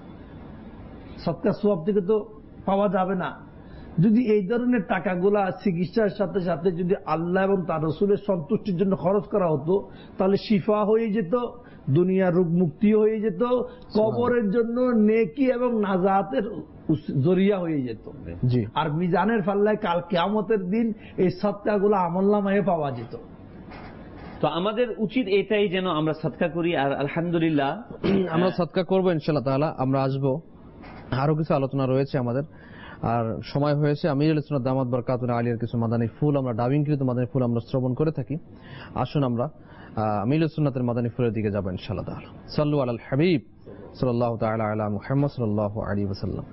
সৎকার সোয়াব থেকে তো পাওয়া যাবে না। যদি এই ধরনের টাকাগুলা চিকিৎসার সাথে সাথে যদি আল্লাহ এবং তার রাসূলের সন্তুষ্টির জন্য খরচ করা হতো, তাহলে শিফা হয়ে যেত, দুনিয়ার রোগ মুক্তি হয়ে যেত, কবরের জন্য নেকি এবং নাজাতের জরিয়া হয়ে যেত। আর মিজানের পাল্লায় কাল কিয়ামতের দিন এই সদকাগুলো আমলনামায় পাওয়া যেত। তো আমাদের উচিত এটাই যেন আমরা সদকা করি। আর আলহামদুলিল্লাহ আমরা সদকা করবো ইনশাআল্লাহ তাআলা। আমরা আসবো, আরো কিছু আলোচনা রয়েছে আমাদের, আর সময় হয়েছে আমিরুল সুন্নাত দামাত বরকাতুল আলিয়ার কিছু মাদানী ফুল, আমরা ডাবিংকৃত মাদানী ফুল আমরা শ্রবণ করে থাকি। আসুন আমরা আমিরুল সুন্নাতের মাদানী ফুলের দিকে যাবো ইনশাআল্লাহ তাআলা। সাল্লু আলাল হাবিব সাল্লাল্লাহু তাআলা আলা মুহাম্মদ সাল্লাল্লাহু আলাইহি ওয়াসাল্লাম।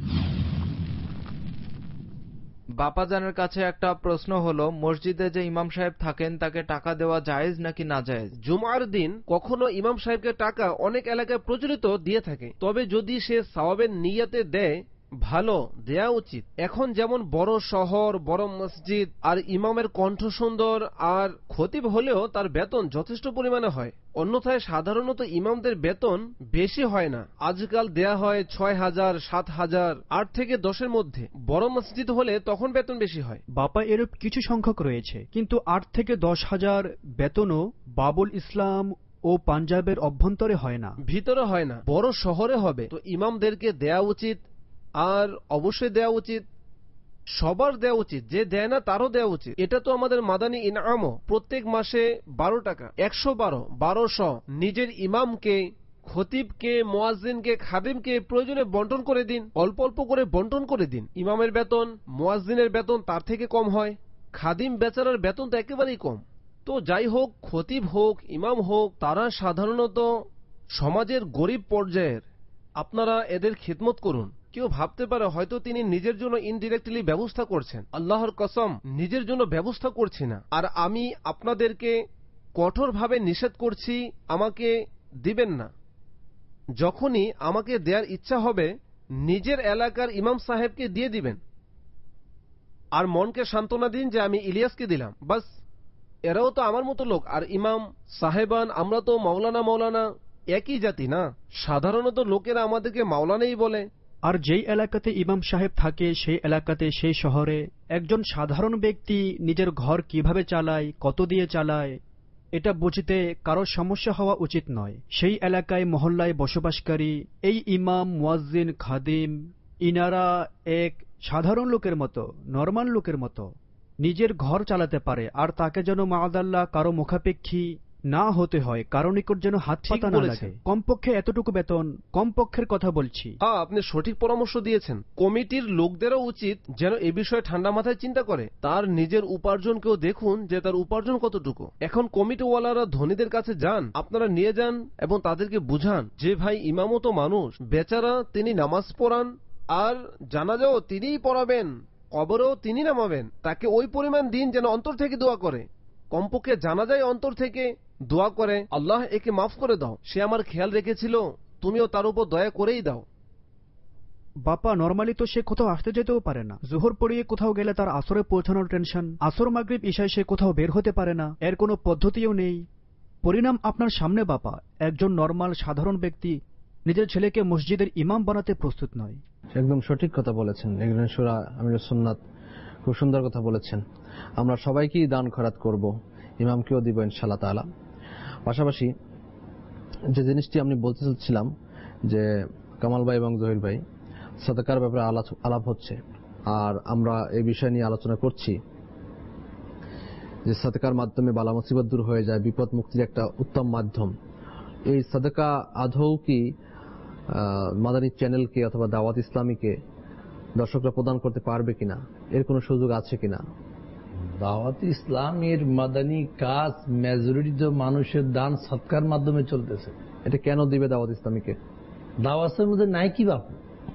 বাপাজানের কাছে একটা প্রশ্ন হলো, মসজিদে যে ইমাম সাহেব থাকেন তাকে টাকা দেওয়া জায়েজ নাকি না জায়েজ? জুমার দিন কখনো ইমাম সাহেবকে টাকা অনেক এলাকায় প্রচলিত দিয়ে থাকে, তবে যদি সে সওয়াবের নিয়তে দেয় ভালো, দেয়া উচিত। এখন যেমন বড় শহর, বড় মসজিদ, আর ইমামের কণ্ঠ সুন্দর, আর খতিব হলেও তার বেতন যথেষ্ট পরিমাণে হয়। অন্যথায় সাধারণত ইমামদের বেতন বেশি হয় না, আজকাল দেয়া হয় ছয় হাজার, সাত হাজার, আট থেকে দশের মধ্যে। বড় মসজিদ হলে তখন বেতন বেশি হয়। বাপা এরূপ কিছু সংখ্যক রয়েছে, কিন্তু আট থেকে দশ হাজার বেতনও বাবুল ইসলাম ও পাঞ্জাবের অভ্যন্তরে হয় না, ভিতরে হয় না, বড় শহরে হবে। তো ইমামদেরকে দেয়া উচিত, আর অবশ্যই দেওয়া উচিত, সবার দেওয়া উচিত, যে দেয় না তারও দেওয়া উচিত। এটা তো আমাদের মাদানী ইনআমও, প্রত্যেক মাসে বারো টাকা, একশো বারো, বারোশো নিজের ইমামকে, খতিবকে, মুয়াজ্জিনকে, খাদিমকে প্রয়োজনে বন্টন করে দিন, অল্প অল্প করে বন্টন করে দিন। ইমামের বেতন, মুয়াজ্জিনের বেতন তার থেকে কম হয়, খাদিম বেচারার বেতন তো একেবারেই কম। তো যাই হোক, খতিব হোক, ইমাম হোক, তারা সাধারণত সমাজের গরিব পর্যায়ের। আপনারা এদের খিদমত করুন। কেউ ভাবতে পারে হয়তো তিনি নিজের জন্য ইনডিরেক্টলি ব্যবস্থা করছেন। আল্লাহর কসম, নিজের জন্য ব্যবস্থা করছি না। আর আমি আপনাদেরকে কঠোরভাবে নিষেধ করছি আমাকে দিবেন না। যখনই আমাকে দেওয়ার ইচ্ছা হবে নিজের এলাকার ইমাম সাহেবকে দিয়ে দিবেন, আর মনকে সান্ত্বনা দিন যে আমি ইলিয়াসকে দিলাম, বাস। এরাও তো আমার মতো লোক, আর ইমাম সাহেবান, আমরা তো মাওলানা মাওলানা একই জাতি না। সাধারণত লোকেরা আমাদেরকে মাওলানাই বলে। আর যেই এলাকাতে ইমাম সাহেব থাকে সেই এলাকাতে, সেই শহরে একজন সাধারণ ব্যক্তি নিজের ঘর কিভাবে চালায়, কত দিয়ে চালায়, এটা বুঝতে কারো সমস্যা হওয়া উচিত নয়। সেই এলাকায় মহল্লায় বসবাসকারী এই ইমাম, মুয়াজ্জিন, খাদিম, ইনারা এক সাধারণ লোকের মতো, নরমাল লোকের মতো নিজের ঘর চালাতে পারে, আর তাকে যেন মাআদাল্লাহ কারো মুখাপেক্ষী না হতে হয়, কারো নিকট যেন হাত পাতা না লাগে। কমপক্ষে এতটুকু বেতন, কমপক্ষের কথা বলছি। হ্যাঁ, আপনি সঠিক পরামর্শ দিয়েছেন। কমিটির লোকদেরও উচিত যেন এ বিষয়ে ঠান্ডা মাথায় চিন্তা করে। তার নিজের উপার্জনকেও দেখুন যে তার উপার্জন কতটুকু। এখন কমিটিওয়ালারা ধনীদের কাছে যান, আপনারা নিয়ে যান এবং তাদেরকে বুঝান যে ভাই ইমামও তো মানুষ, বেচারা তিনি নামাজ পড়ান, আর জানাজাও তিনিই পড়াবেন, কবরেও তিনি নামাবেন। তাকে ওই পরিমাণ দিন যেন অন্তর থেকে দোয়া করে, কমপক্ষে জানাজায় অন্তর থেকে দোয়া করে, আল্লাহ একে মাফ করে দাও, সে আমার খেয়াল রেখেছিল, তুমিও তার উপর দয়া করেই দাও। বাপা নরমালি তো সে কোথাও আসতে যেতেও পারে না, জোহর পড়িয়ে কোথাও গেলে তার আসরে পৌঁছানোর টেনশন, আসর মাগরিব ঈশায় সে কোথাও বের হতে পারে না, এর কোনো পদ্ধতিও নেই। পরিণাম আপনার সামনে বাপা। একজন নরমাল সাধারণ ব্যক্তি নিজের ছেলেকে মসজিদের ইমাম বানাতে প্রস্তুত নয়। একদম সঠিক কথা বলেছেন একজন সূরা আমিরুস সুন্নাত, খুব সুন্দর কথা বলেছেন। আমরা সবাইকেই দান খয়রাত করব, ইমামকেও দিব ইনশাআল্লাহ তাআলা। পাশাপাশি যে জিনিসটি আমি বলতে চাচ্ছিলাম যে কামাল ভাই এবং জহির ভাই সাদাকার ব্যাপারে আলাপ হচ্ছে, আর আমরা এই বিষয় নিয়ে আলোচনা করছি যে সাদাকার মাধ্যমে বালা মুসিবত দূর হয়ে যায়, বিপদ মুক্তির একটা উত্তম মাধ্যম। এই সাদাকা আদৌ কি মাদানী চ্যানেলকে অথবা দাওয়াত ইসলামীকে দর্শকরা প্রদান করতে পারবে কিনা, এর কোনো সুযোগ আছে কিনা? দাওয়াত ইসলামের মাদানী কাজ মেজরিটি তো মানুষের দান সৎকার মাধ্যমে চলতেছে। এটা কেন দিবে দাওয়াত ইসলামীকে? দাওয়াতের মধ্যে নাই কি বাপু?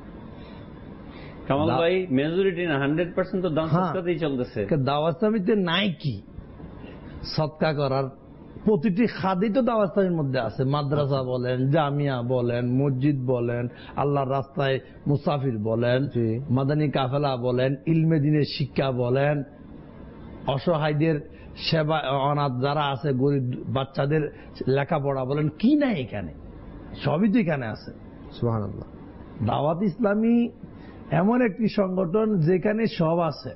কামাল ভাই মেজরিটি না, হান্ড্রেড পার্সেন্ট তো দান সৎকাতেই চলতেছে। দাওয়াত ইসলামীতে নাই কি সৎকা করার? প্রতিটি খাদি তো দাওয়াত ইসলামের মধ্যে আছে। মাদ্রাসা বলেন, জামিয়া বলেন, মসজিদ বলেন, আল্লাহর রাস্তায় মুসাফির বলেন, মাদানী কাফেলা বলেন, ইলমে দ্বীনের শিক্ষা বলেন, অসহায়দের সেবা, অনাথ যারা আছে গরিব বাচ্চাদের লেখাপড়া বলেন, কি নাই এখানে? সবই তো এখানে আছে। সুবহানাল্লাহ। দাওয়াত ইসলামী এমন একটি সংগঠন যেখানে সব আছে,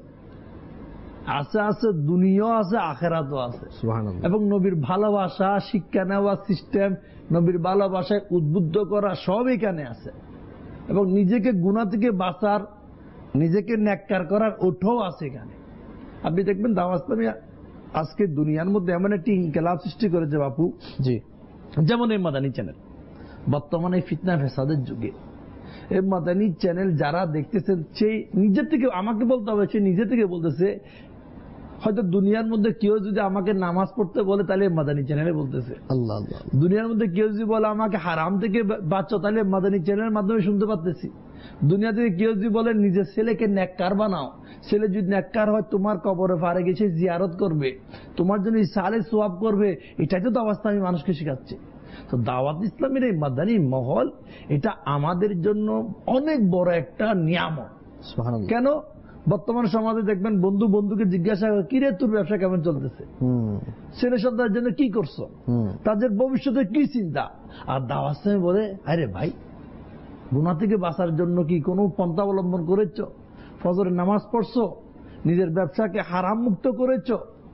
আছে আছে দুনিয়াও আছে, আখেরাতও আছে। সুবহানাল্লাহ। এবং নবীর ভালোবাসা, শিক্ষা নেওয়া সিস্টেম, নবীর ভালোবাসায় উদ্বুদ্ধ করা সব এখানে আছে। এবং নিজেকে গুনাহ থেকে বাঁচার, নিজেকে নেককার করার ওঠাও আছে এখানে। আপনি দেখবেন দাওয়াত ইসলামী আজকে দুনিয়ার মধ্যে এমন একটি ইনকিলাব সৃষ্টি করেছে বাপু। জি, যেমন এই মাদানী চ্যানেল বর্তমানে ফিতনা ফেসাদের যুগে এই মাদানী চ্যানেল যারা দেখতেছেন, সেই নিজের থেকে, আমাকে বলতে হবে, সে নিজে থেকে বলতেছে। হয়তো দুনিয়ার মধ্যে কেউ যদি আমাকে নামাজ পড়তে বলে তাহলে মাদানী চ্যানেলে বলতেছে। আল্লাহ আল্লাহ। দুনিয়ার মধ্যে কেউ যদি বলে আমাকে হারাম থেকে বাঁচো, তাহলে মাদানী চ্যানেলের মাধ্যমে শুনতে পারতেছি। দুনিয়া থেকে কেউ যদি বলে নিজের ছেলেকে নেককার বানাও, ছেলে যদি নেককার হয় তোমার কবরে পারে গেছে জিয়ারত করবে, তোমার জন্য সালে সোয়াব করবে, এটাই তো দাওয়াত ইসলামী মানুষকে শেখাচ্ছে। তো দাওয়াত ইসলামের এই মাদানী মহল, এটা আমাদের জন্য অনেক বড় একটা নিয়ামত। কেন? বর্তমান সমাজে দেখবেন বন্ধু বন্ধুকে জিজ্ঞাসা করে, কিরে তোর ব্যবসা কেমন চলতেছে, ছেলে সন্তানের জন্য কি করছো, তাদের ভবিষ্যতে কি চিন্তা। আর দাওয়াত ইসলামী বলে, আরে ভাই গুনাহ থেকে বাঁচার জন্য কি কোনো পন্থা অবলম্বন করেছ? ফজরের নামাজ পড়ছো, নিজের ব্যবসাকে হারাম মুক্ত করেছ,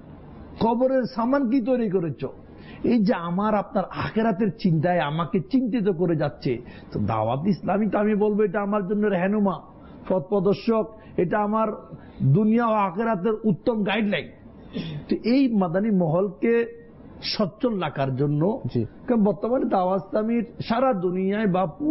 কবরের সামান কি তৈরি করেছ। এই যে আমার আপনার আখিরাতের চিন্তায় আমাকে চিন্তিত করে যাচ্ছে। তো দাওয়াত ইসলামী তো আমি বলবো এটা আমার জন্য রেহনুমা, পথ প্রদর্শক, এটা আমার দুনিয়া ও আখিরাতের উত্তম গাইডলাইন। তো এই মাদানী মহলকে সচ্ছল রাখার জন্য, কারণ বর্তমানে দাওয়াত ইসলামীর সারা দুনিয়ায় বাপু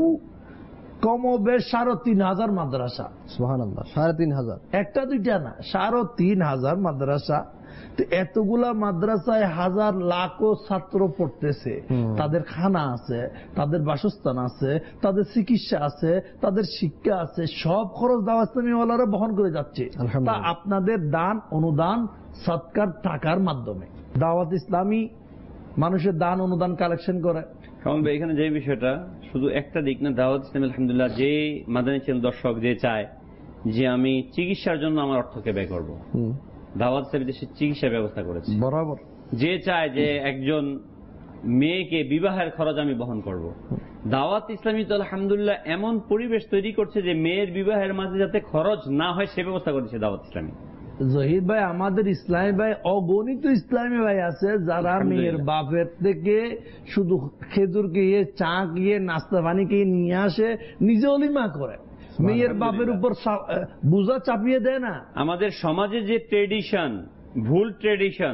কমবেশ সাড়ে তিন হাজার মাদ্রাসা। সুবহানাল্লাহ, সাড়ে তিন হাজার, একটা দুইটা না, সাড়ে তিন হাজার মাদ্রাসা। তো এতগুলা মাদ্রাসায় হাজার লাখো ছাত্র পড়তেছে, তাদের খানা আছে, তাদের বাসস্থান আছে, তাদের চিকিৎসা আছে, তাদের শিক্ষা আছে, সব খরচ দাওয়াত ইসলামী ওয়ালারা বহন করে যাচ্ছে। তা আপনাদের দান, অনুদান, সৎকার, টাকার মাধ্যমে দাওয়াত ইসলামী মানুষের দান অনুদান কালেকশন করে। কারণ এখানে যে বিষয়টা শুধু একটা দিক না, দাওয়াত ইসলামী আলহামদুলিল্লাহ যে মাদানী চ্যানেল দর্শক যে চায় যে আমি চিকিৎসার জন্য আমার অর্থকে ব্যয় করব, দাওয়াত ইসলামী দেশের চিকিৎসা ব্যবস্থা করেছে বরাবর। যে চায় যে একজন মেয়েকে বিবাহের খরচ আমি বহন করব, দাওয়াত ইসলামী তো আলহামদুলিল্লাহ এমন পরিবেশ তৈরি করছে যে মেয়ের বিবাহের মাঝে যাতে খরচ না হয় সে ব্যবস্থা করেছে দাওয়াত ইসলামী। জহির ভাই, আমাদের ইসলামী ভাই, অগণিত ইসলামী ভাই আছে যারা মেয়ের বাপের থেকে শুধু খেজুর খেয়ে, চা খেয়ে, নাস্তা পানি খেয়ে নিয়ে আসে, নিজে অলিমা করে, মেয়ের বাপের উপর বোঝা চাপিয়ে দেয় না। আমাদের সমাজে যে ট্রেডিশন, ভুল ট্রেডিশন,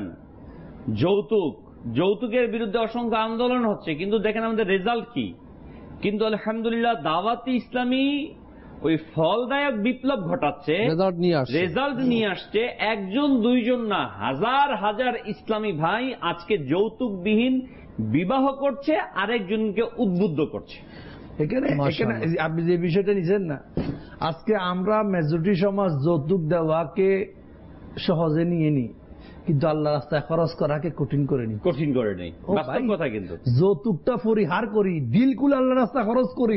যৌতুক, যৌতুকের বিরুদ্ধে অসংখ্য আন্দোলন হচ্ছে, কিন্তু দেখেন আমাদের রেজাল্ট কি। কিন্তু আলহামদুলিল্লাহ দাওয়াত ইসলামী ওই ফলদায়ক বিপ্লব ঘটাচ্ছে, রেজাল্ট নিয়ে আসছে। একজন দুইজন না, হাজার হাজার ইসলামী ভাই আজকে যৌতুকবিহীন বিবাহ করছে, আরেকজনকে উদ্বুদ্ধ করছে। এখানে এখানে আপনি যে বিষয়টা নিছেন না, আজকে আমরা মেজরিটি সমাজ যৌতুক দেওয়াকে সহজে নিয়ে নিই, কিন্তু আল্লাহ রাস্তায় খরচ করাকে কঠিন করে নি কঠিন করে নেই বাস্তব কথা। কিন্তু যৌতুকটা পরিহার করি, দিল খুলে আল্লাহ রাস্তায় খরচ করি।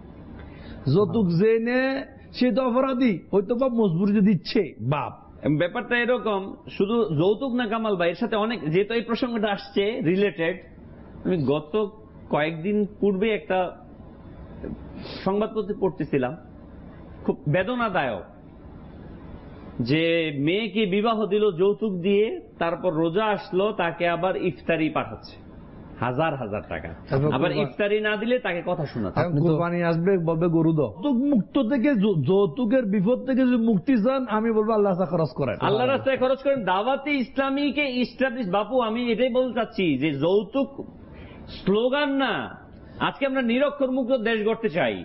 যৌতুক যে নে সে তো অপরাধী, হয়তো বা মজবুরিতে দিচ্ছে বাপ। ব্যাপারটা এরকম, শুধু যৌতুক না কামাল ভাই, এর সাথে অনেক, যেহেতু এই প্রসঙ্গটা আসছে রিলেটেড, আমি গত কয়েকদিন পূর্বে একটা সংবাদপত্রে পড়তেছিলাম, খুব বেদনাদায়ক, যে মেয়েকে বিবাহ দিল যৌতুক দিয়ে, তারপর রোজা আসলো তাকে আবার ইফতারি পাঠাচ্ছে হাজার হাজার টাকা, আবার ইফতারি না দিলে তাকে কথা শোনাচ্ছে। কুরবানি আসবে বলবে গরু দাও। যৌতুক মুক্ত থেকে, যৌতুকের বিপদ থেকে যদি মুক্তি চান, আমি বলবো আল্লাহ রাস্তায় খরচ করেন, আল্লাহ রাস্তায় খরচ করেন। দাওয়াতে ইসলামীকে ইস্টাবলিশ, বাপু আমি এটাই বলতে চাচ্ছি যে যৌতুক স্লোগান না। আজকে আমরা নিরক্ষর মুক্ত দেশ গড়তে চাই,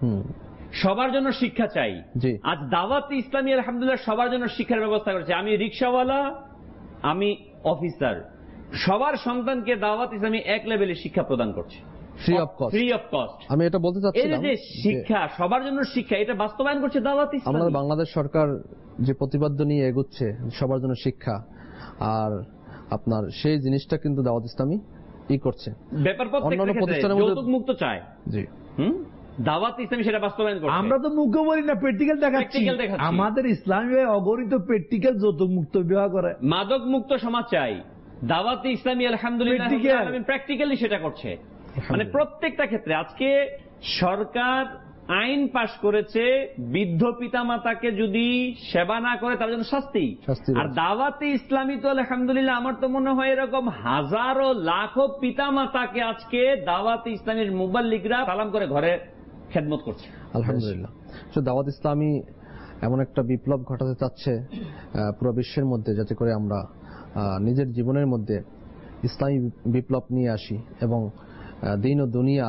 সবার জন্য শিক্ষা চাই। আজ দাওয়াতে ইসলামী আলহামদুলিল্লাহ সবার জন্য শিক্ষার ব্যবস্থা করেছে। আমি রিক্সাওয়ালা, আমি অফিসার, সবার সন্তানকে দাওয়াত ইসলামী এক লেভেলে শিক্ষা প্রদান করছে, free of cost. Free of cost আমি এটা বলতে চাচ্ছিলাম যে শিক্ষা, সবার জন্য শিক্ষা, এটা বাস্তবায়ন করছে দাওয়াত ইসলামী। আমাদের বাংলাদেশ সরকার যে প্রতিপাদ্য নিয়ে এগোচ্ছে সবার জন্য শিক্ষা, আর আপনার সেই জিনিসটা কিন্তু দাওয়াত ইসলামী ই করছে। ব্যাপার অন্যান্য প্রতিষ্ঠানের মধ্যে যৌতুক মুক্ত চায়, জি হুম দাওয়াত ইসলামী সেটা বাস্তবায়ন করছে। আমরা তো মুখে বলি না, প্র্যাকটিক্যাল দেখাচ্ছি। আমাদের ইসলামী অগণিত প্র্যাকটিক্যাল যৌতুক মুক্ত বিবাহ করে। মাদক মুক্ত সমাজ চাই, দাওয়াতে ইসলামী আলহামদুলিল্লাহ প্র্যাকটিক্যালি সেটা করছে। মানে প্রত্যেকটা ক্ষেত্রে আজকে সরকার আইন পাশ করেছে, বৃদ্ধ পিতামাতাকে যদি সেবা না করে তার জন্য শাস্তি। আর দাওয়াতে ইসলামী তো আলহামদুলিল্লাহ আমার তো মনে হয় এরকম হাজারো লাখো পিতামাতাকে আজকে দাওয়াতে ইসলামীর মুবাল্লিগরা সালাম করে ঘরে খেদমত করছে আলহামদুলিল্লাহ। দাওয়াত ইসলামী এমন একটা বিপ্লব ঘটাতে চাচ্ছে পুরো বিশ্বের মধ্যে, যাতে করে আমরা নিজের জীবনের মধ্যে ইসলামী বিপ্লব নিয়ে আসি এবং দিন ও দুনিয়া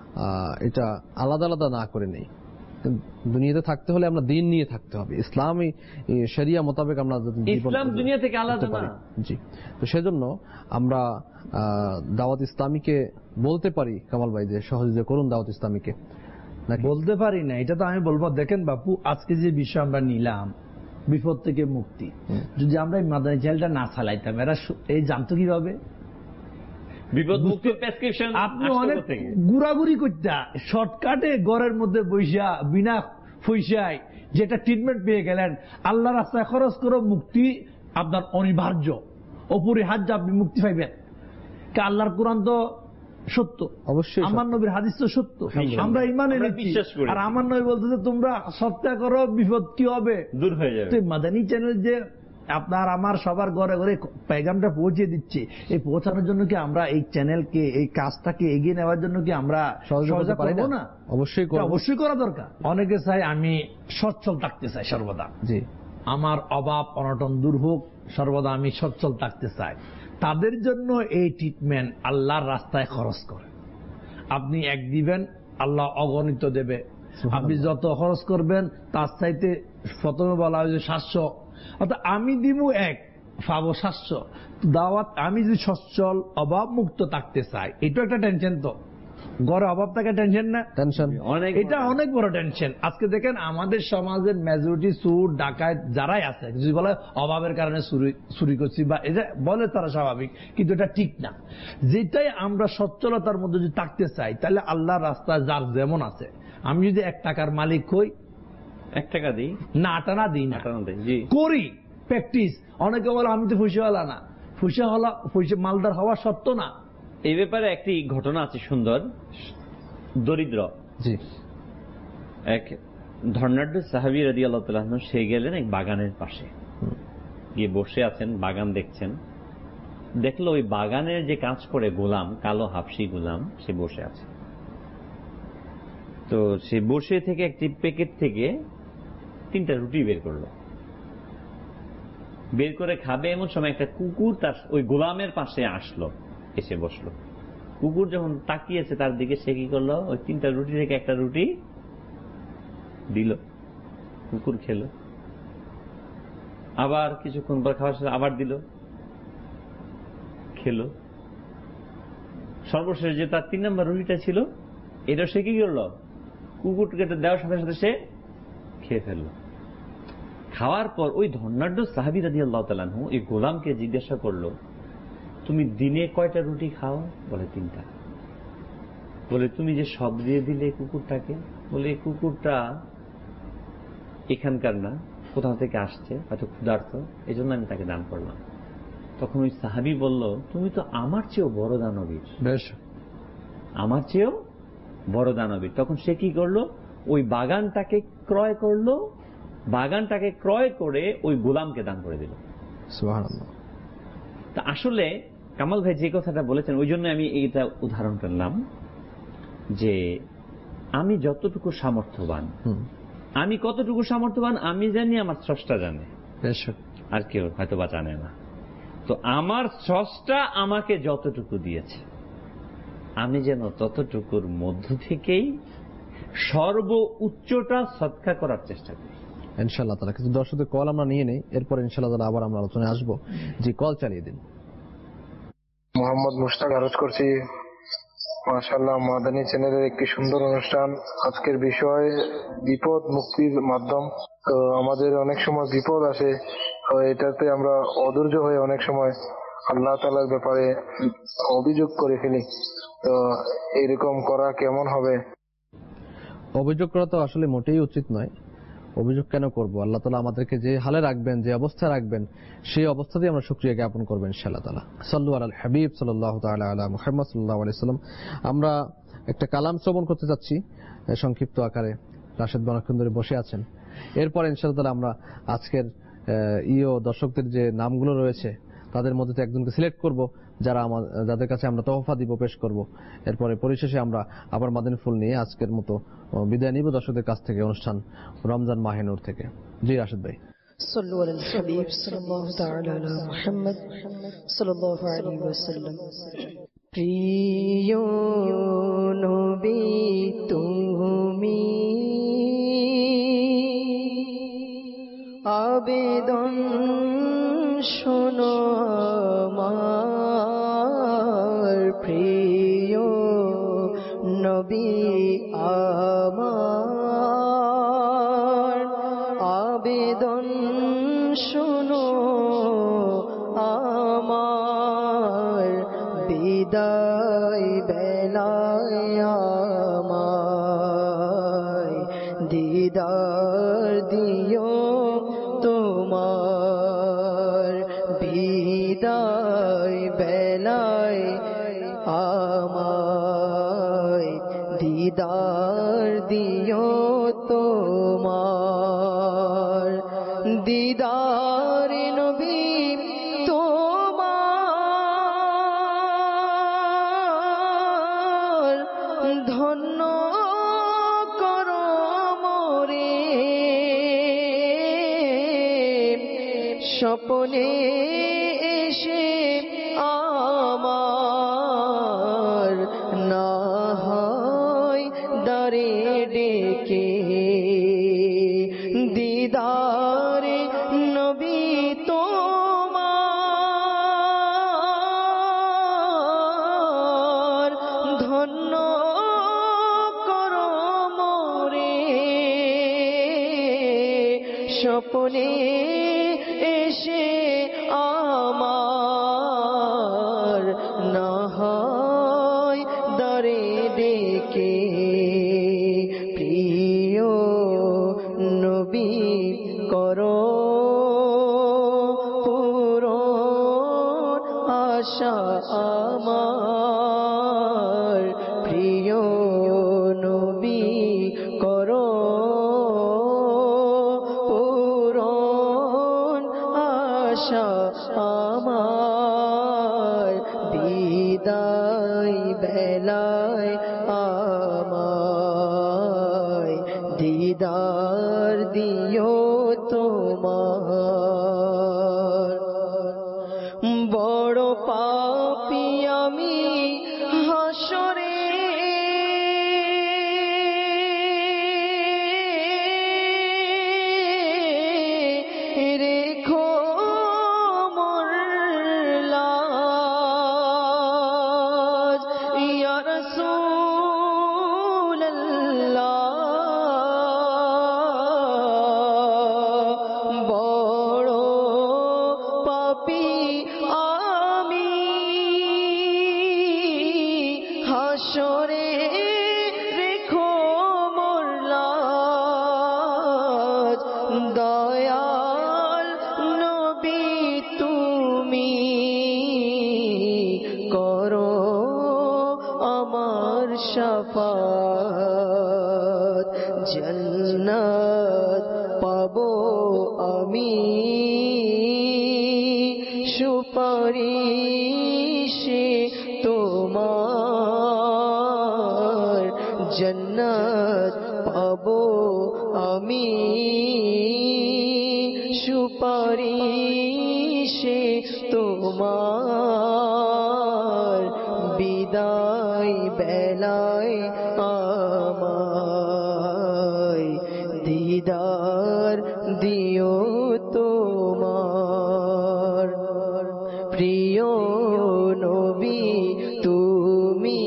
এটা আলাদা আলাদা না করে নেই। দুনিয়াতে থাকতে হলে আমরা দিন নিয়ে থাকতে হবে, ইসলামী শরিয়া মোতাবেক আমরা ইসলাম দুনিয়া থেকে আলাদা না। জি, তো সেজন্য আমরা দাওয়াত ইসলামীকে বলতে পারি কামাল ভাই যে সহযোগিতা করুন দাওয়াত ইসলামীকে। বলতে পারি না, এটা তো আমি বলবো, দেখেন বাপু, আজকে যে বিষয় আমরা নিলাম বিপদ থেকে মুক্তি, যদি আমরা এই মাদানী চ্যানেলটা না চালাইতাম, এরা এই জানতো কিভাবে বিপদ মুক্তির প্রেসক্রিপশন? আপনি অনেক ঘুরাঘুরি করতা শর্টকাটে ঘরের মধ্যে বৈশা বিনা পয়সায় যেটা ট্রিটমেন্ট পেয়ে গেলেন। আল্লাহ রাস্তায় খরচ করো, মুক্তি আপনার অনিবার্য, অপরিহার্য, আপনি মুক্তি পাইবেন। আল্লাহর কোরআন তো সত্য, অবশ্যই আমার নবীর হাদিস তো সত্য, আমরা ইমানে বিশ্বাস করি। আর আমার নবী বলতেছে তোমরা সত্যা করো, বিপদ কি হবে, দূর হয়ে যাবে। তো মাদানী চ্যানেল যে আপনার আমার সবার ঘরে ঘরে পেগামটা পৌঁছে দিচ্ছে, এই পৌঁছানোর জন্য কি আমরা এই চ্যানেলকে, এই কাজটাকে এগিয়ে নেওয়ার জন্য কি আমরা সহযোগিতা করবো না? অবশ্যই অবশ্যই করা দরকার। অনেকে চাই আমি সচ্ছল থাকতে চাই সর্বদা, জি আমার অভাব অনটন দূর হোক, সর্বদা আমি সচ্ছল থাকতে চাই। তাদের জন্য এই ট্রিটমেন্ট আল্লাহর রাস্তায় খরচ করে। আপনি এক দিবেন, আল্লাহ অগণিত দেবে। আপনি যত খরচ করবেন তার চাইতে প্রথমে বলা হয়েছে সাতশো, অর্থাৎ আমি দিব এক, পাবো সাতশো। দাওয়াত আমি যদি সচ্ছল অভাব মুক্ত থাকতে চাই, এটা একটা টেনশন। তো ঘরে অভাব থাকে টেনশন না? টেনশন, এটা অনেক বড় টেনশন। আজকে দেখেন আমাদের সমাজের মেজরিটি চোর ডাকাত যারাই আছে, যদি বলে অভাবের কারণে চুরি করছি বা এটা বলে তারা স্বাভাবিক, কিন্তু এটা ঠিক না। যেটাই আমরা সচ্ছলতার মধ্যে যদি থাকতে চাই, তাহলে আল্লাহর রাস্তায় যার যেমন আছে, আমি যদি এক টাকার মালিক হই, এক টাকা দিই না, আটানা দিই না, করি প্র্যাকটিস। অনেকে বলে আমি তো পয়সাওয়ালা না, পয়সা হলা পয়সা মালদার হওয়া সত্য না। এই ব্যাপারে একটি ঘটনা আছে সুন্দর। দরিদ্র জি এক ধর্নাঢ্য সাহাবী রাদিয়াল্লাহু তাআলা আনহু, সে গেলেন এক বাগানের পাশে, গিয়ে বসে আছেন, বাগান দেখছেন। দেখলো ওই বাগানের যে কাজ করে গোলাম, কালো হাফসি গোলাম, সে বসে আছে। তো সে বসে থেকে একটি প্যাকেট থেকে তিনটা রুটি বের করলো, বের করে খাবে এমন সময় একটা কুকুর তার ওই গোলামের পাশে আসলো, এসে বসলো। কুকুর যখন তাকিয়েছে তার দিকে, সে কি করলো, ওই তিনটা রুটি থেকে একটা রুটি দিল, কুকুর খেলো। আবার কিছুক্ষণ পর খাওয়ার সাথে আবার দিল, খেলো। সর্বশেষ যে তার তিন নম্বর রুটিটা ছিল, এটা সে কি করলো, কুকুরকে দেওয়ার সাথে সাথে সে খেয়ে ফেলল। খাওয়ার পর ওই ধন্যাঢ্য সাহাবী রাদিয়াল্লাহু তাআলা আনহু এই গোলামকে জিজ্ঞাসা করলো, তুমি দিনে কয়টা রুটি খাও? বলে তিনটা। বলে তুমি যে সব দিয়ে দিলে কুকুরটাকে? বলে এই কুকুরটা এখানকার না, কোথাও থেকে আসছে, হয়তো ক্ষুধার্ত, এই জন্য আমি তাকে দান করলাম। তখন ওই সাহাবী বলল, তুমি তো আমার চেয়েও বড় দানবীর, আমার চেয়েও বড় দানবীর। তখন সে কি করলো? ওই বাগানটাকে ক্রয় করলো, বাগানটাকে ক্রয় করে ওই গোলামকে দান করে দিল। সুবহানাল্লাহ। তা আসলে কামাল ভাই যে কথাটা বলেছেন, ওই জন্য আমি এইটা উদাহরণ করলাম যে আমি যতটুকু সামর্থ্যবান, আমি কতটুকু সামর্থ্যবান আমি জানি, আমার স্রষ্টা জানে, আর কেউ হয়তো বা জানে না। তো আমার স্রষ্টা আমাকে যতটুকু দিয়েছে, আমি যেন ততটুকুর মধ্য থেকেই সর্ব উচ্চটা সদকা করার চেষ্টা করি ইনশাআল্লাহ তাআলা। কিছু দর্শকদের কল আমরা নিয়ে নেই, এরপর ইনশাআল্লাহ তাআলা আবার আমরা আলোচনায় আসবো। জি, কল চালিয়ে দিন। মোহাম্মদ মুশতাক আরজ করছি। মাশাআল্লাহ, মাদানী চ্যানেলের একটি সুন্দর অনুষ্ঠান। আজকের বিষয় বিপদ মুক্তির মাধ্যম। তো আমাদের অনেক সময় বিপদ আসে, তো এটাতে আমরা অধৈর্য হয়ে অনেক সময় আল্লাহ তাআলার ব্যাপারে অভিযোগ করে ফেলি। তো এরকম করা কেমন হবে? অভিযোগ করা তো আসলে মোটেই উচিত নয়। অভিযোগ কেন করব? আল্লাহ তাআলা আমাদেরকে যে হালে রাখবেন, যে অবস্থা রাখবেন, সেই অবস্থাতেই আমরা শুকরিয়া জ্ঞাপন করবেন ইনশাআল্লাহ তাআলা। সাল্লু আলাল হাবিব সাল্লাল্লাহু তাআলা আলা মুহাম্মদ সাল্লাল্লাহু আলাইহি সাল্লাম। আমরা একটা কালাম শ্রবণ করতে যাচ্ছি সংক্ষিপ্ত আকারে। রাশেদ বনাকুন্দরী বসে আছেন। এরপর ইনশাআল্লাহ তাআলা আমরা আজকের ইও দর্শকদের যে নামগুলো রয়েছে তাদের মধ্যে থেকে একজনকে সিলেক্ট করব, যারা যাদের কাছে আমরা তোহফা দিব, পেশ করব। এরপরে পরিশেষে আমরা আবার মাদানী ফুল নিয়ে আজকের মতো বিদায় নিব দর্শকদের কাছ থেকে, অনুষ্ঠান রমজান মাহে নূর থেকে। জি রাশেদ ভাই। সাল্লু আলাল হাবিব সাল্লাল্লাহু তাআলা আলা মুহাম্মদ সাল্লাল্লাহু আলাইহি ওয়াসাল্লাম। প্রিয় নবী তুমি আবেদন শোনো আমার, প্রিয় নবী আমার আবেদন শোনো আমার, বিদায় বেলায় আমায় দিদার দিও তোমার, বিদায় বেলায় আমায় দিদার দিও তোমার, দিদার নবী তোমার, ধন্য করো মোরে স্বপ্নে এসে আমার, না হয় দারে ডেকে, দিদারে নবী তোমার, ধন্য করো মোরে স্বপ্নে এসে আমার, না হয় দারে ডেকে, প্রিয় নবী করো পূরণ আশা আমার, প্রিয় নবী করো পূরণ আশা আমার, বিদায় বেলায় আমায় দিদার দিও তোমার, বড় পাপী আমি হাসরে রেখো মোর লাজ, ইয়া রাসূলুল্লাহ দয়াল নবী তুমি করো আমার শাফাত, জান্নাত পাবো আমি সুপারিশে তোমার, জান্নাত পাবো আমি সুপারিশে তোমার, বিদায় বেলায় আমায় দিদার দিও তোমার। প্রিয় নবী তুমি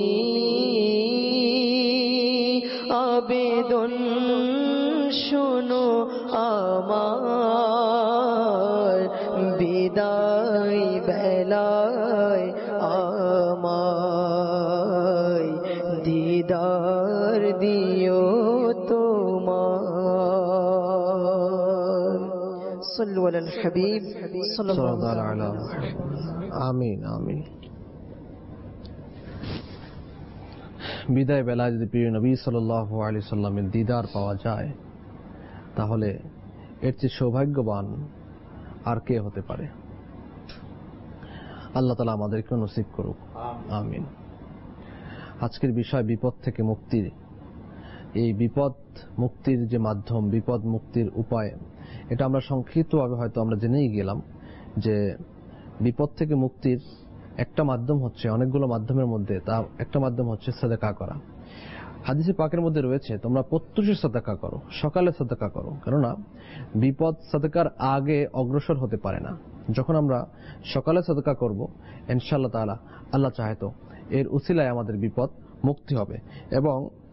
আবেদন শোনো আমার, বিদায় বেলায় আমায় দিদার দিও তোমার। সাল্লু আলাল হাবিব সাল্লাল্লাহু আলাইহি ওয়াসাল্লাম। আমিন আমিন। বিদায় বেলায় যদি প্রিয় নবী সাল্লাল্লাহু আলাইহি সাল্লামের দিদার পাওয়া যায় তাহলে এর চেয়ে সৌভাগ্যবান আর কে হতে পারে? আল্লাহ তাআলা আমাদেরকে নসিব করুক, আমিন। আজকের বিষয় বিপদ থেকে মুক্তির। এই বিপদ মুক্তির যে মাধ্যম, বিপদ মুক্তির উপায়, এটা আমরা সংক্ষিপ্তভাবে হয়তো আমরা জেনেই গেলাম যে বিপদ থেকে মুক্তির একটা মাধ্যম হচ্ছে, অনেকগুলো মাধ্যমের মধ্যে তা একটা মাধ্যম হচ্ছে সাদাকা করা। হাদিসে পাকের মধ্যে রয়েছে তোমরা প্রত্যুষে সাদাকা করো, সকালে সাদাকা করো, কেননা বিপদ সাদাকার আগে অগ্রসর হতে পারে না। যখন আমরা সকালে সাদাকা করব ইনশাআল্লাহ তাআলা, আল্লাহ চাহে তো এর উসিলায় আমাদের বিপদ মুক্তি হবে। এবং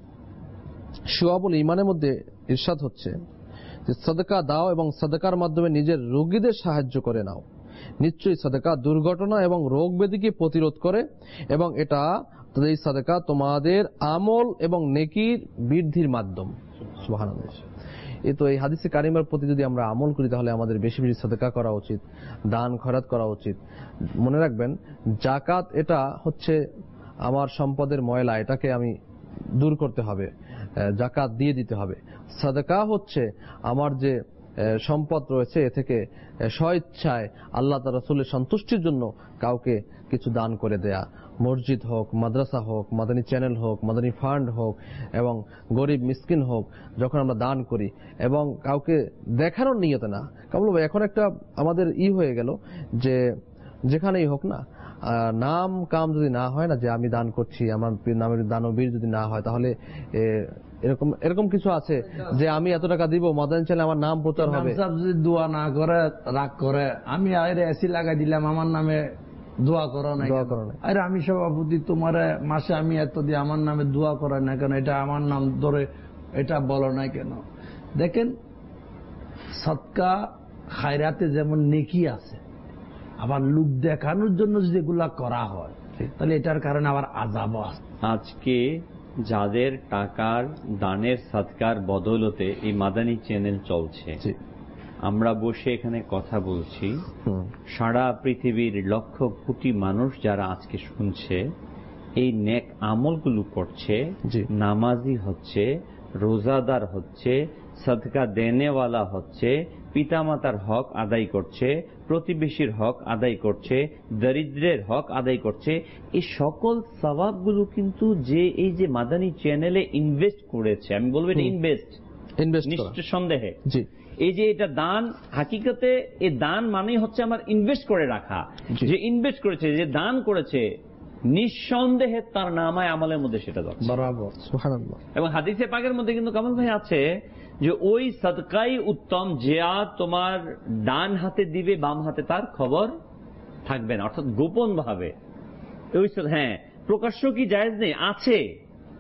শুআবুল ঈমানের মধ্যে ইরশাদ হচ্ছে যে সাদাকা দাও এবং সাদাকার মাধ্যমে নিজের রোগীদের সাহায্য করে নাও। নিশ্চয়ই সাদাকা দুর্ঘটনা এবং রোগ ব্যাধিকে প্রতিরোধ করে এবং এটা এই সাদাকা তোমাদের আমল এবং নেকির বৃদ্ধির মাধ্যম। সুবহানাল্লাহ। এই তো এই হাদিসে কারিমার প্রতি যদি আমরা আমল করি তাহলে আমাদের বেশি বেশি সাদাকা করা উচিত, দান খয়রাত করা উচিত। মনে রাখবেন যাকাত এটা হচ্ছে আমার সম্পদের ময়লা, এটাকে আমি দূর করতে হবে, যাকাত দিয়ে দিতে হবে। সাদাকা হচ্ছে আমার যে সম্পদ রয়েছে এ থেকে স্বইচ্ছায় আল্লাহ তাআলা রাসূলের সন্তুষ্টির জন্য কাউকে কিছু দান করে দেয়া। মসজিদ হোক, মাদ্রাসা হোক, মাদানী চ্যানেল হোক, মাদানী ফান্ড হোক এবং গরিব মিসকিন হোক, যখন আমরা দান করি এবং কাউকে দেখানোর নিয়তে না, কাবুল ভাই এখন একটা আমাদের ই হয়ে গেল যে যেখানেই হোক না, নাম কাম যদি না হয় না যে আমি দান করছি, আমার নামের দানবীর যদি না হয় তাহলে এরকম এরকম কিছু আছে যে আমি এত টাকা দিব মাদানী চ্যানেলে আমার নাম প্রচার হবে। যদি দোয়া না করে, রাগ করে, আমি আরে এসি লাগাই দিলাম আমার নামে দোয়া করো না, আরে আমি সভাপতি তোমার মাসে আমি এত দিয়ে আমার নামে দোয়া করে না কেন, এটা আমার নাম ধরে এটা বলো না কেন। দেখেন সদকা খায়রাতে যেমন নেকি আছে, আবার লোক দেখানোর জন্য যেগুলা করা হয় তাহলে এটার কারণে আবার আযাবও আছে। আজকে যাদের টাকার দানের সদকার বদৌলতে এই মাদানী চ্যানেল চলছে, আমরা বসে এখানে কথা বলছি, সারা পৃথিবীর লক্ষ কোটি মানুষ যারা আজকে শুনছে এই নেক আমলগুলো করছে, নামাজি হচ্ছে, রোজাদার হচ্ছে, সদকা দেনেওয়ালা হচ্ছে, পিতামাতার হক আদায় করছে, প্রতিবেশীর হক আদায় করছে, দরিদ্রের হক আদায় করছে। এই সকল সওয়াবগুলো কিন্তু যে এই যে মাদানী চ্যানেলে ইনভেস্ট করেছে, আমি বলবো এটা ইনভেস্ট, নিঃসন্দেহে এই যে এটা দান, হাকিকতে এই দান মানেই হচ্ছে আমার ইনভেস্ট করে রাখা। যে ইনভেস্ট করেছে, যে দান করেছে, নিঃসন্দেহে তার নামায় আমলের মধ্যে সেটা যাচ্ছে বরাবর। সুবহানাল্লাহ। এবং হাদিসে পাকের মধ্যে কিন্তু কামাল ভাই আছে যে ওই সদকাই উত্তম যা তোমার ডান হাতে দিবে বাম হাতে তার খবর থাকবে না, অর্থাৎ গোপন ভাবে। হ্যাঁ, প্রকাশ্য কি জায়েজ নেই? আছে,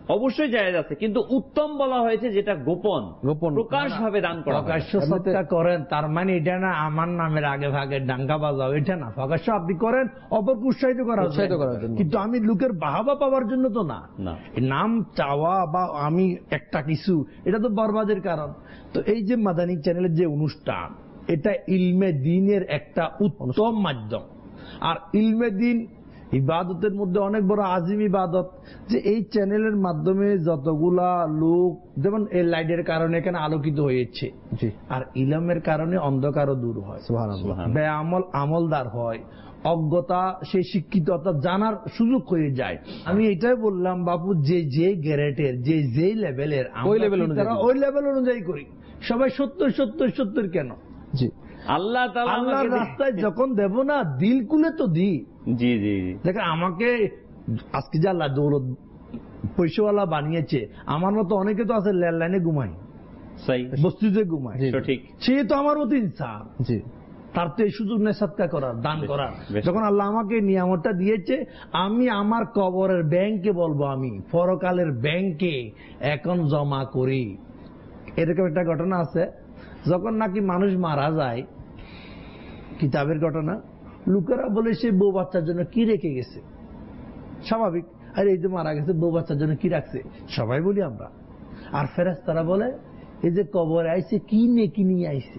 অবশ্যই জায়েজ আছে, কিন্তু উত্তম বলা হয়েছে যেটা গোপন গোপন প্রকাশ ভাবে দান করা। প্রকাশ্য সৎকার করেন তার মানে এটা না আমার নামের আগে ভাগে ডাঙ্গা বাজাও, এটা না। প্রকাশ্য আপনি করেন অপরকে উৎসাহিত করার জন্য, কিন্তু আমি লোকের বাহাবা পাওয়ার জন্য তো না। নাম চাওয়া বা আমি একটা কিছু, এটা তো বরবাদের কারণ। তো এই যে মাদানী চ্যানেলের যে অনুষ্ঠান, এটা ইলমে দ্বীনের একটা উত্তম মাধ্যম। আর ইলমে দ্বীন ইবাদতের মধ্যে অনেক বড় আজিম ইবাদত, যে এই চ্যানেলের মাধ্যমে যতগুলা লোক, যেমন এই লাইটের কারণে এখানে আলোকিত হয়েছে, আর ইলমের কারণে অন্ধকারও দূর হয়, বেআমল আমলদার হয়, অজ্ঞতা সে শিক্ষিত অর্থাৎ জানার সুযোগ হয়ে যায়। আমি এটাই বললাম বাবু, যে যে গ্রেডের যে যে লেভেলের ওই লেভেল অনুযায়ী করি। সবাই সত্তর সত্তর সত্তর কেন? জি, আল্লাহ আল্লাহর রাস্তায় যখন দেব না, দিল কুলে তো দি। জি জি দেখেন, আমাকে আজকে যে আল্লাহ দৌলত পয়সাওয়ালা বানিয়েছে, আমার মতো অনেকে তো আছে লেন লাইনে ঘুমাই, বস্তিতে ঘুমায়, সে তো আমার মতো ইনসান। জি, তার তো এই সুযোগ নেই সৎকার করার, দান করার। যখন আল্লাহ আমাকে নিয়ামতটা দিয়েছে, আমি আমার কবরের ব্যাংকে বলবো, আমি পরকালের ব্যাংকে এখন জমা করি। এরকম একটা ঘটনা আছে, যখন নাকি মানুষ মারা যায়, কিতাবের ঘটনা, লোকেরা বলে সে বউ বাচ্চার জন্য কি রেখে গেছে। স্বাভাবিক, আর এই যে মারা গেছে বউ বাচ্চার জন্য কি রাখছে, সবাই বলি আমরা। আর ফেরেশতারা বলে এই যে কবরে আইছে কি নেকি নিয়ে আইছে।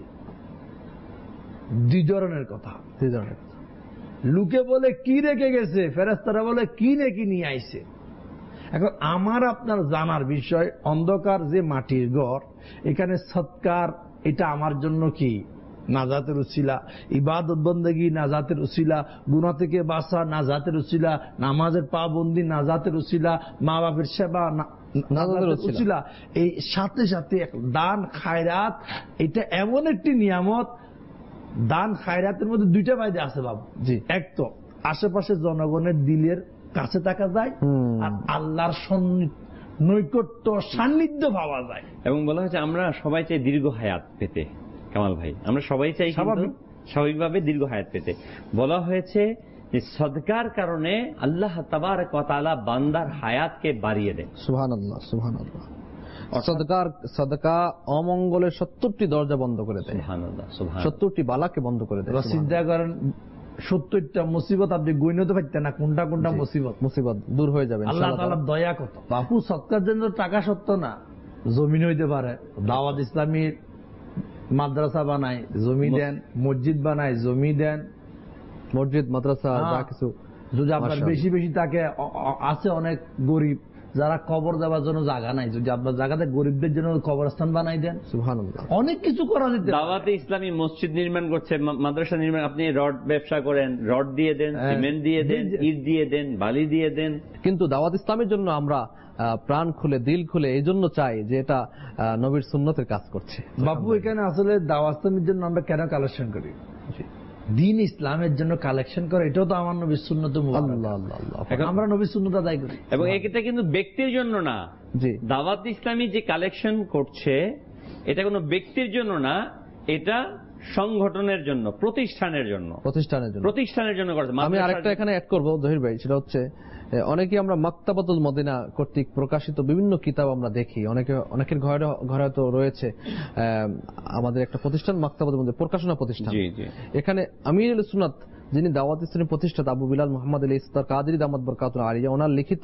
দুই ধরনের কথা, দুই ধরনের কথা। লোকে বলে কি রেখে গেছে, ফেরেশতারা বলে কি নেকি নিয়ে আইছে। এখন আমার আপনার জানার বিষয়, অন্ধকার যে মাটির ঘর, এখানে সৎকার, এটা আমার জন্য কি নাজাতের উসিলা, ইবাদত বন্দেগী নাজাতের উসিলা, গুনাহ থেকে বাঁচা নাজাতের উসিলা, নামাজের পাবন্দি নাজাতের উসিলা, মা বাপের সেবা নাজাতের উসিলা। এই সাথে সাথে দান খায়রাত, এটা এমন একটি নিয়ামত। দান খায়রাতের মধ্যে দুইটা ফায়দা আছে বাবু। জি, এক তো আশেপাশে জনগণের দিলের কাছে থাকা যায়, আর আল্লাহর নৈকট্য সান্নিধ্য পাওয়া যায়। এবং বলা হয়েছে আমরা সবাই চাই দীর্ঘ হায়াত পেতে। কামাল ভাই, আমরা সবাই চাই স্বাভাবিকভাবে দীর্ঘ হায়াত পেতে। বলা হয়েছে যে সদকার কারণে আল্লাহ তাবারক ওয়া তাআলা বান্দার হায়াতকে বাড়িয়ে দেন। সুবহানাল্লাহ, সুবহানাল্লাহ। সদকার সদকা অমঙ্গলের সত্তরটি দরজা বন্ধ করে দেয়। সুবহানাল্লাহ, সুবহানাল্লাহ। সত্তরটি বালাকে বন্ধ করে দেয়। চিন্তা করেন, সত্তরটা মুসিবত আপনি গইনতে পারতেন না, কোনটা কোনটা মুসিবত মুসিবত দূর হয়ে যাবে। আল্লাহ তাআলার দয়া কত। বাপু সৎকার জন্য টাকা সত্য না, জমিন হইতে পারে। দাওয়াত ইসলামীর মাদ্রাসা বানায়, জমি দেন। মসজিদ বানায়, জমি দেন। মসজিদ মাদ্রাসা যা কিছু যদি আপনার বেশি বেশি থাকে, আছে অনেক গরিব যারা কবর দেওয়ার জন্য জায়গা নাই, যদি আপনার জায়গাতে গরিবদের জন্য কবরস্থান বানাই দেন। সুবহানাল্লাহ, অনেক কিছু করা যেতে। দাওয়াতে ইসলামী মসজিদ নির্মাণ করছে, মাদ্রাসা নির্মাণ, আপনি রড ব্যবসা করেন, রড দিয়ে দেন, সিমেন্ট দিয়ে দেন, ইট দিয়ে দেন, বালি দিয়ে দেন। কিন্তু দাওয়াত ইসলামের জন্য আমরা প্রাণ খুলে দিল খুলে এই জন্য চাই যে এটা নবীর সুন্নতের কাজ করছে। বাপু এখানে আসলে দাওয়াত ইসলামের জন্য আমরা কেন কালেকশন করি? দিন ইসলামের জন্য কালেকশন করে, এটাও তো আমার নবীর সুন্নত। আমরা নবীর সুন্নত আদায় করি। এবং এটা কিন্তু ব্যক্তির জন্য না। জি, দাওয়াত ইসলামী যে কালেকশন করছে এটা কোনো ব্যক্তির জন্য না, এটা সংগঠনের জন্য, প্রতিষ্ঠানের জন্য, প্রতিষ্ঠানের জন্য প্রতিষ্ঠানের জন্য করছে। আমি আরেকটা এখানে অ্যাড করবো জহির ভাই, সেটা হচ্ছে অনেকে আমরা মাকতাবাতুল মদিনা কর্তৃক প্রকাশিত বিভিন্ন কিতাব আমরা দেখি, অনেকে অনেকের ঘরে ঘরে হয়তো রয়েছে আমাদের একটা প্রতিষ্ঠান মাকতাবাতুল মদিনা প্রকাশনা প্রতিষ্ঠান। এখানে আমিরুল সুন্নাত যিনি দাওয়াত ইসলামী প্রতিষ্ঠাতা আবু বিলাল মুহাম্মদ আলী ইসতার কাদরি দামাত বরকাতুল আলিয়া, ওনার লিখিত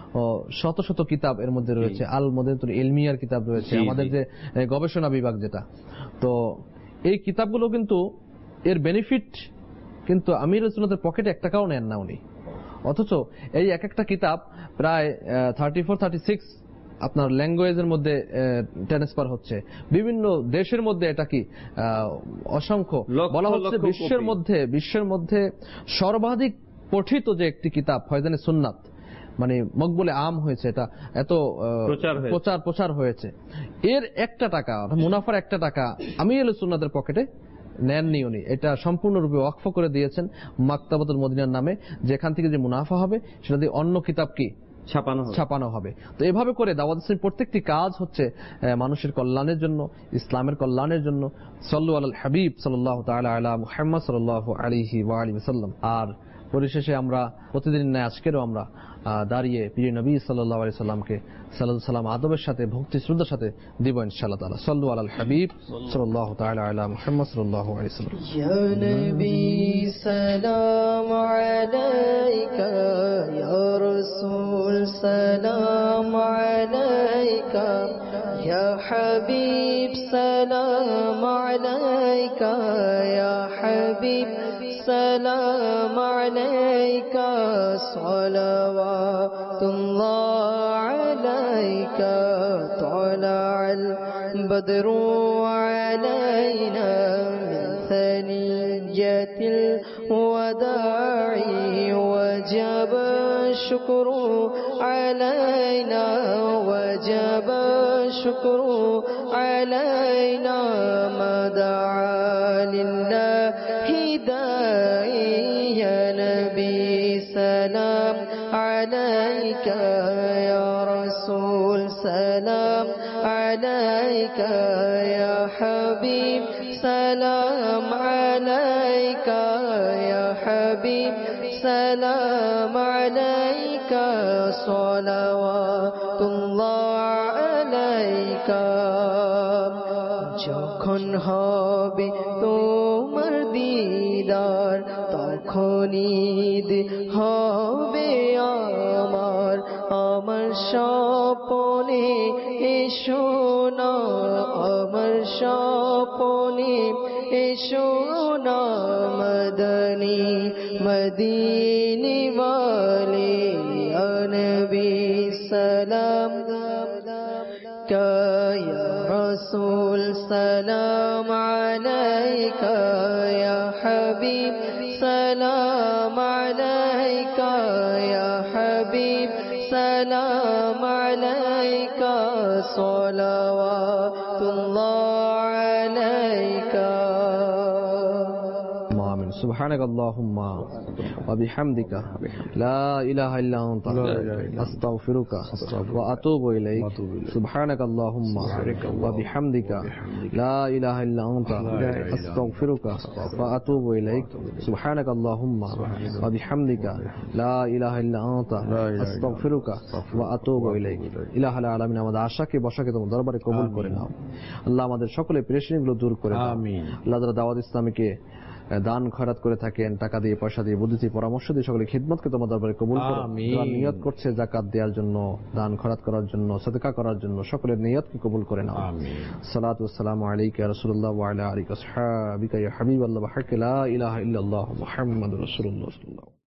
শত শত কিতাব এর মধ্যে রয়েছে। আল মদিনাতুল ইলমিয়ার কিতাব রয়েছে, আমাদের যে গবেষণা বিভাগ যেটা। তো এই কিতাবগুলো কিন্তু এর বেনিফিট কিন্তু আমিরুল সুন্নাতের পকেটে এক টাকাও নেন না উনি, অথচ এই এক একটা কিতাব প্রায় থার্টি ফোর থার্টি সিক্স আপনার ল্যাঙ্গুয়েজের মধ্যে ট্রান্সফার হচ্ছে, বিভিন্ন দেশের মধ্যে এটা কি অসংখ্য বলা হচ্ছে বিশ্বের মধ্যে বিশ্বের মধ্যে সর্বাধিক পঠিত যে একটি কিতাব ফয়জানে সুন্নাত, মানে মকবুলে আম হয়েছে, এটা এত প্রচার প্রচার হয়েছে। এর একটা টাকা মুনাফার একটা টাকা আমিরুল সুন্নাতের পকেটে নেননি উনি, এটা সম্পূর্ণরূপে ওয়াকফ করে দিয়েছেন মাকতাবাতুল মদিনার নামে, যেখান থেকে যে মুনাফা হবে সেটা দিয়ে অন্য কিতাব কি ছাপানো ছাপানো হবে। তো এভাবে করে দাওয়াত ইসলামের প্রত্যেকটি কাজ হচ্ছে মানুষের কল্যাণের জন্য, ইসলামের কল্যাণের জন্য। সাল্লু আলাল হাবিব সাল্লাল্লাহু তাআলা আলা মুহাম্মদ সাল্লাল্লাহু আলাইহি ওয়া আলিহি ওয়াসাল্লাম। আর পরিশেষে আমরা প্রতিদিন ন্যায় আজকেরও আমরা দাঁড়িয়ে প্রিয় নবী সাল্লাল্লাহু আলাইহি সাল্লামকে সালাতু সালাম আদবের সাথে ভক্তি শ্রদ্ধার সাথে দিব ইনশাআল্লাহ তাআলা। সাল্লু আলাল হাবিব সাল্লাল্লাহু তাআলা আলা মুহাম্মদ সাল্লাল্লাহু আলাইহি ওয়াসাল্লাম। ইয়া নবী সালাম আলাইকা, ইয়া রাসূল সালাম আলাইকা, ইয়া হাবিব সালাম আলাইকা, ইয়া হাবিব সালাম আলাইকা, সালাওয়াতুল্লাহ আলাইকা, তালাআল বদরু আলাইনা মিন সানিয়াতিল ওয়াদা'i, ওয়াজাবা শুকরু আলাইনা, ওয়াজাবা শুকরু আলাইনা, মা দা'a লিল্লাহি দা'i, ইয়া নবী সালাম আলাইকা, ইয়া রাসূল সালাম আলাইকা, ইয়া হাবিব সালাম আলাইকা, ইয়া হাবিব সালাম আলাইকা, সালাওয়াতুল্লাহ আলাইকা। যখন হবে তোমার দিদার, তখন ঈদ হবে আমার, আমার স্বপনে এসো না, আমার স্বপনে এসো না, মদনী মদিনী ওয়ালে, ইয়া নবী সালাম ইয়া রাসূল সালাম আলাইকা, ইয়া হাবিব সালাম আলাইকা, ইয়া হাবিব সালাম আলাইকা, সালাওয়াতুল্লাহ আলাইকা। আমিন। সুবহানাকাল্লাহুম্মা ওয়া বিহামদিকা লা ইলাহা ইল্লা আনতা আস্তাগফিরুকা ওয়া আতুবু ইলাইক। সুবহানাকাল্লাহুম্মা ওয়া বিহামদিকা লা ইলাহা ইল্লা আনতা আস্তাগফিরুকা ওয়া আতুবু ইলাইক। সুবহানাকাল্লাহুম্মা ওয়া বিহামদিকা লা ইলাহা ইল্লা আনতা আস্তাগফিরুকা ওয়া আতুবু ইলাইক। ইলাহুল আলামিন, আমাদের আশাকে বসাকে তোমার দরবারে কবুল করে নাও। আল্লাহ আমাদের সকলের পেরেশানিগুলো দূর করে দাও। আমিন। আল্লাহ যারা দাওয়াত ইসলামীকে দান খয়রাত করে থাকেন, টাকা দিয়ে, পয়সা দিয়ে, বুদ্ধি দিয়ে, পরামর্শ দিয়ে সকলের খিদমতকে তোমার দরবারে কবুল করো। যারা নিয়ত করছে জাকাত দেওয়ার জন্য, দান খয়রাত করার জন্য, সাদকা করার জন্য, সকলের নিয়তকে কবুল করে নাও। সালাতু ওয়াসসালামু আলাইকা ইয়া রাসূলুল্লাহ ওয়া আলা আলিকা ওয়া আসহাবিকা ইয়া হাবিবাল্লাহ ওয়া হাক্কা লা ইলাহা ইল্লাল্লাহ মুহাম্মাদুর রাসূলুল্লাহ।